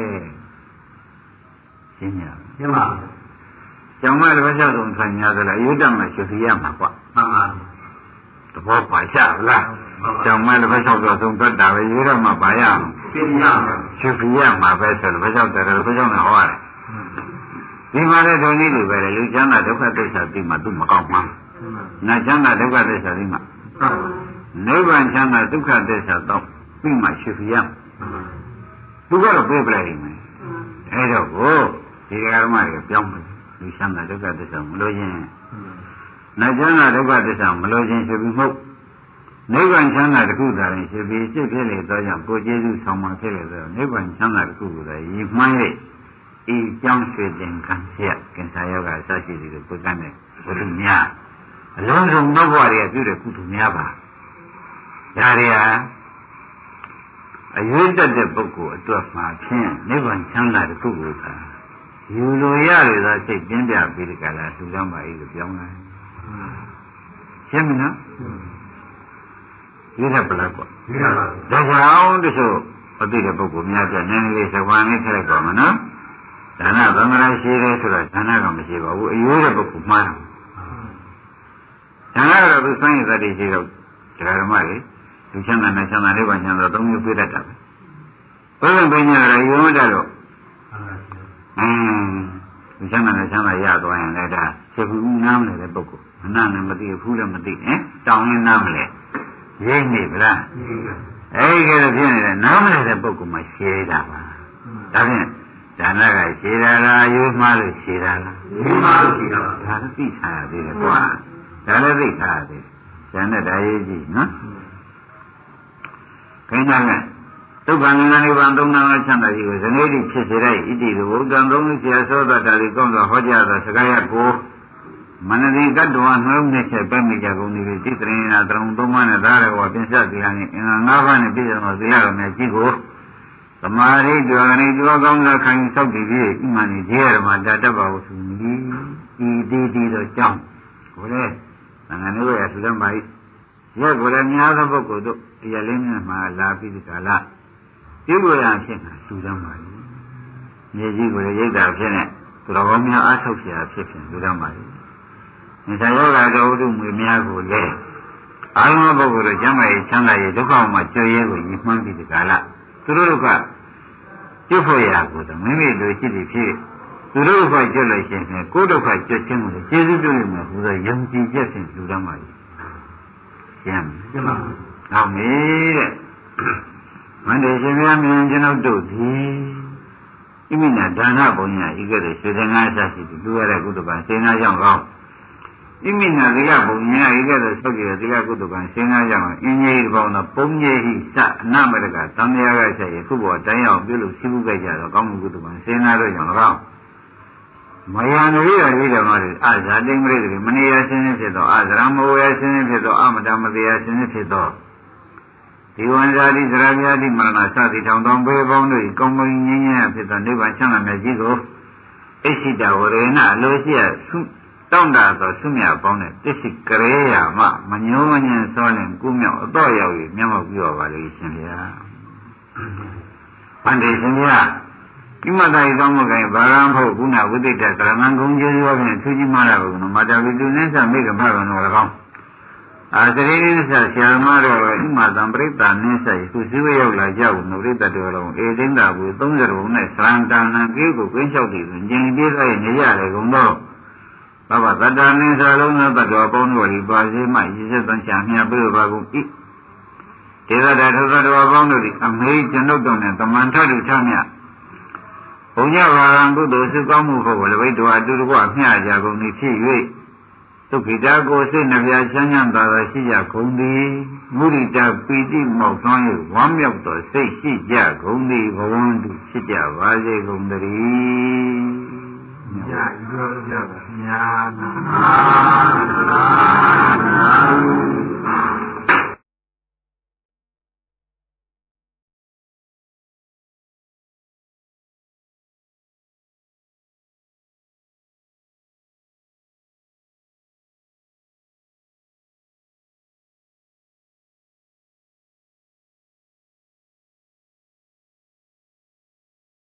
ရှင်းရရှင်းပါကျောင်းမတစ်ပတ်ချက်ဆုံးခံရသလားအယုဒ္ဓမှာရှိရမှာကွာမှန်ပါသဘောပါချလားကျောင်းမတစ်ပတ်ချက်ဆုံးတတ်တာပဲအယုဒ္ဓမှာပါရအောင်ရှင်းရမှာရှိရမှာပဲဆိုတော့တစ်ပတ်ချက်တယ်တစ်ပတ်ချက်နဲ့ဟောရတယ်ဒီမှာလည်းဒုနည်းလိုပဲလူချမ်းသာဒုက္ခသစ္စာသိမှသူ့မကောင်းမှန်းနာချမ်းသာဒုက္ခသစ္စာသိမှနိဗ္ဗာန်ချမ်းသာဒုက္ခသစ္စာတော့ပြီးမှရှိရမယ်သူကတော့ပြေးပလိုက်နေမယ်အဲတော့ကိုဒီဓမ္မတွေပြောင်းမယ်လူချမ်းသာဒုက္ခသစ္စာမလို့ခြင်းနာချမ်းသာဒုက္ခသစ္စာမလို့ခြင်းရှိပြီးမဟုတ်နိဗ္ဗာန်ချမ်းသာတစ်ခုသာရင်ရှိပြီးစိတ်ဖြစ်လေတော့ကြောင့်ကိုကျေးဇူးဆောင်မှဖြစ်လေတော့နိဗ္ဗာန်ချမ်းသာတစ်ခုကိုလည်းရည်မှန်း၍ဤကြောင့်ရွှေတင်ခံရကင်္စာယောဂအစရှိသည်ကိုပုဂ္ဂနဲ့ဘုသူများအလုံးစုံသောဘဝတွေကပြုတဲ့ကုသိုလ်များပါဒါတွေဟာအရွေးတက်တဲ့ပုဂ္ဂိုလ်အတွက်မှာဖြင့်နိဗ္ဗာန်ချမ်းသာတစ်ခုကိုသာယူလိုရရသောစိတ်ပြင်းပြပြီးဒီကလာသူကြောင့်ပါ၏လို့ပြောင်းလာရှင်းမလားဒီကပလက်ကွာဒါကြောင့်တချို့အသိတဲ့ပုဂ္ဂိုလ်များပြနည်းနည်းလေးသဘာဝနဲ့ထည့်လိုက်ပါမနော်ဒါနဗန္ဒရာရှိတယ်ဆိုတော့ဒါနကမရှိပါဘူးအရွေးတဲ့ပုဂ္ဂိုလ်မှားတယ်ဒါနကတော့သူစိုင်းရတဲ့ရှိတော့ဓမ္မတွေလူချမ်းသာနဲ့ချမ်းသာလေးပါချမ်းသာသုံးမျိုးပြတတ်တာပဲဘုရားပညာရရောကြတော့အင်းလူချမ်းသာနဲ့ချမ်းသာရသွားရင်လည်းဒါစေဘူးနားမလဲတဲ့ပုဂ္ဂိုလ်အနာနဲ့မသိဘူးလည်းမသိဟင်တောင်းရင်နားမလဲရိပ်နေဗလားအဲဒီကဲတော့ဖြစ်နေတယ်နားမလဲတဲ့ပုဂ္ဂိုလ်မှရှင်းတာပါဒါဖြင့်ဒါနကရှင်းတာလားရိုးမှားလို့ရှင်းတာလားရိုးမှားလို့ရှင်းတာပါဒါလည်းသိထားရသေးတယ်ကွာဒါလည်းသိထားရသေးတယ်ဉာဏ်နဲ့ဒါရေးကြည့်နော်ခိုင်းတာကဒုက္ခငြိမ်းနိဗ္ဗာန်သုံးနာချမ်းသာကြီးကိုဇနေတိဖြစ်စေတဲ့ဣတိဘုဒ္ဓံသုံးဆရာသောတာတာလေးကောင်းစွာဟောကြားသောစကားရကိုမနတိကတ္တဝနှလုံးနဲ့ချက်ပဲမိကြကုန်သည်တိတရင်နာတရုံသုံးပါးနဲ့သားရကောပြင်ဆက်သီလနဲ့အင်္ဂါ၅ပါးနဲ့ပြည့်စုံသောသီလတော်များကြီးကိုသမာဓိတွင်ကနေတွားကောင်းသောခံဆောက်တည်ပြီးဣမန်ဤဇေယရမတာတတ်ပါဟုဆိုသည်ဤတိတိသောကြောင့်ကိုလေသံဃာနုရသုလမ်းပါ၏ရက်ကိုလည်းများသောပုဂ္ဂိုလ်တို့အရလေးနဲ့မှလာပြီးဒီကလာဒီလိုရဖြစ်တာသုလမ်းပါ၏မြေကြီးကိုလည်းရိတ်တာဖြစ်နေသူတော်ကောင်းများအားထုတ်เสียဖြစ်ဖြစ်သုလမ်းပါ၏ဒီသယောဂါတော်ဥဒုမွေများကိုလည်းအာရုံပုဂ္ဂိုလ်တို့ကျမ်းမာရေးချမ်းသာရေးဒုက္ခမှာကြွရဲကိုရည်မှန်းပြီးဒီကလာသူတို့ကကျွတ်ဖို့ရကိုတော့မိမိတို့ရှိသည်ဖြစ်သူတို့ကကျွတ်လို့ရှိရင်ကိုယ်ဒုက္ခကျွတ်ခြင်းကိုကျေးဇူးပြုရမယ်ဘုရားယုံကြည်ချက်ဖြင့်လူတော်မှာရှင်းရှင်းပါဘူး။ဟုတ်ပြီတဲ့။မန္တေရှင်များမြင်ကျွန်ုပ်တို့သည်ဣမိနာဒါနပုံညာဤကဲ့သို့ရွှေသင်္ကားစရှိသည်လူရတဲ့ကုသကစေနာကြောင့်ကောင်းဣမိနာသီလဘုံညာဧကသောသုတ်ကြသီလကုသကံစဉ်းစားကြမှာအင်းကြီးဘောင်းသောပုံကြီးဟိစအနမရကသံဃာကဆက်ရခုဘောတိုင်းအောင်ပြုလို့ရှိမှုကြကြတော့ကောင်းမှုကုသကံစဉ်းစားတော့ကြောင့်၎င်းမယံရိရရိဓမ္မတွေအာဇာတိမရိတွေမနေရရှင်းဖြစ်သောအာဇရမဝရရှင်းဖြစ်သောအမတမတရားရှင်းဖြစ်သောဒီဝန္ဇာတိသရမြာတိမရဏစသည်ထောင်တောင်ပေပေါင်းတို့ကောင်းမွန်ငြင်းငြင်းဖြစ်သောနိဗ္ဗာန်ချမ်းသာမြတ်ကြီးကိုဣရှိတဝရေနလိုရှိရဆုတောင့်တသောဆုမြတ်ပေါင်းတဲ့တစ္ဆိကရေယာမမညှိုးမညင်စောလင်ကုမြောက်အတော့ရောက်၍မျက်မှောက်ပြုပါလေရှင်ဗျာဗန္တိရှင်ဗျာကိမတ္တဤသောမကံဘာရံဖို့ကုဏဝိသိတ္တကရဏံဂုံကျေးဇူးဖြင့်သူကြီးမားလာဘုံမာတာဝိတုနိစ္စမိကဖဗံတော်၎င်းအာသရိနိစ္စဆရာမတော်ဣမတံပရိသနိစ္စယခုစည်းဝေးရောက်လာကြဘူးနုရိတ္တတော်လုံးဧသိန္တာဘူးသုံးဆယ်ဘုံနဲ့သရံတဏံကိကိုကွင်းလျှောက်တည်ခြင်းကျင်ပြေးသောနေရတယ်ကုန်တော့ဘဘတတ္တနိစ္စလုံးသောတတ္တဝါပေါင်းတို့ဤပါစေမှရည်စက်သံချာမြတ်ပြုပါကုန်၏ဒေဝတာသောတ္တဝါပေါင်းတို့သည်အမေကျွန်ုပ်တို့နှင့်တမန်ထတုထမြတ်ဘုံညဘာရံကုသိုလ်စုကောင်းမှုဖို့ဝိတ္တဝအတူတကွမျှကြကုန်သည်ဖြစ်၍ဒုက္ခိတာကိုစိတ်နှပြချမ်းချမ်းသာသာရှိကြကုန်သည်မုရိတပီတိမောက်သွမ်း၍ဝမ်းမြောက်သောစိတ်ရှိကြကုန်သည်ဘဝန္တုဖြစ်ကြပါစေကုန်သတည်းညရောကြပါညာနာ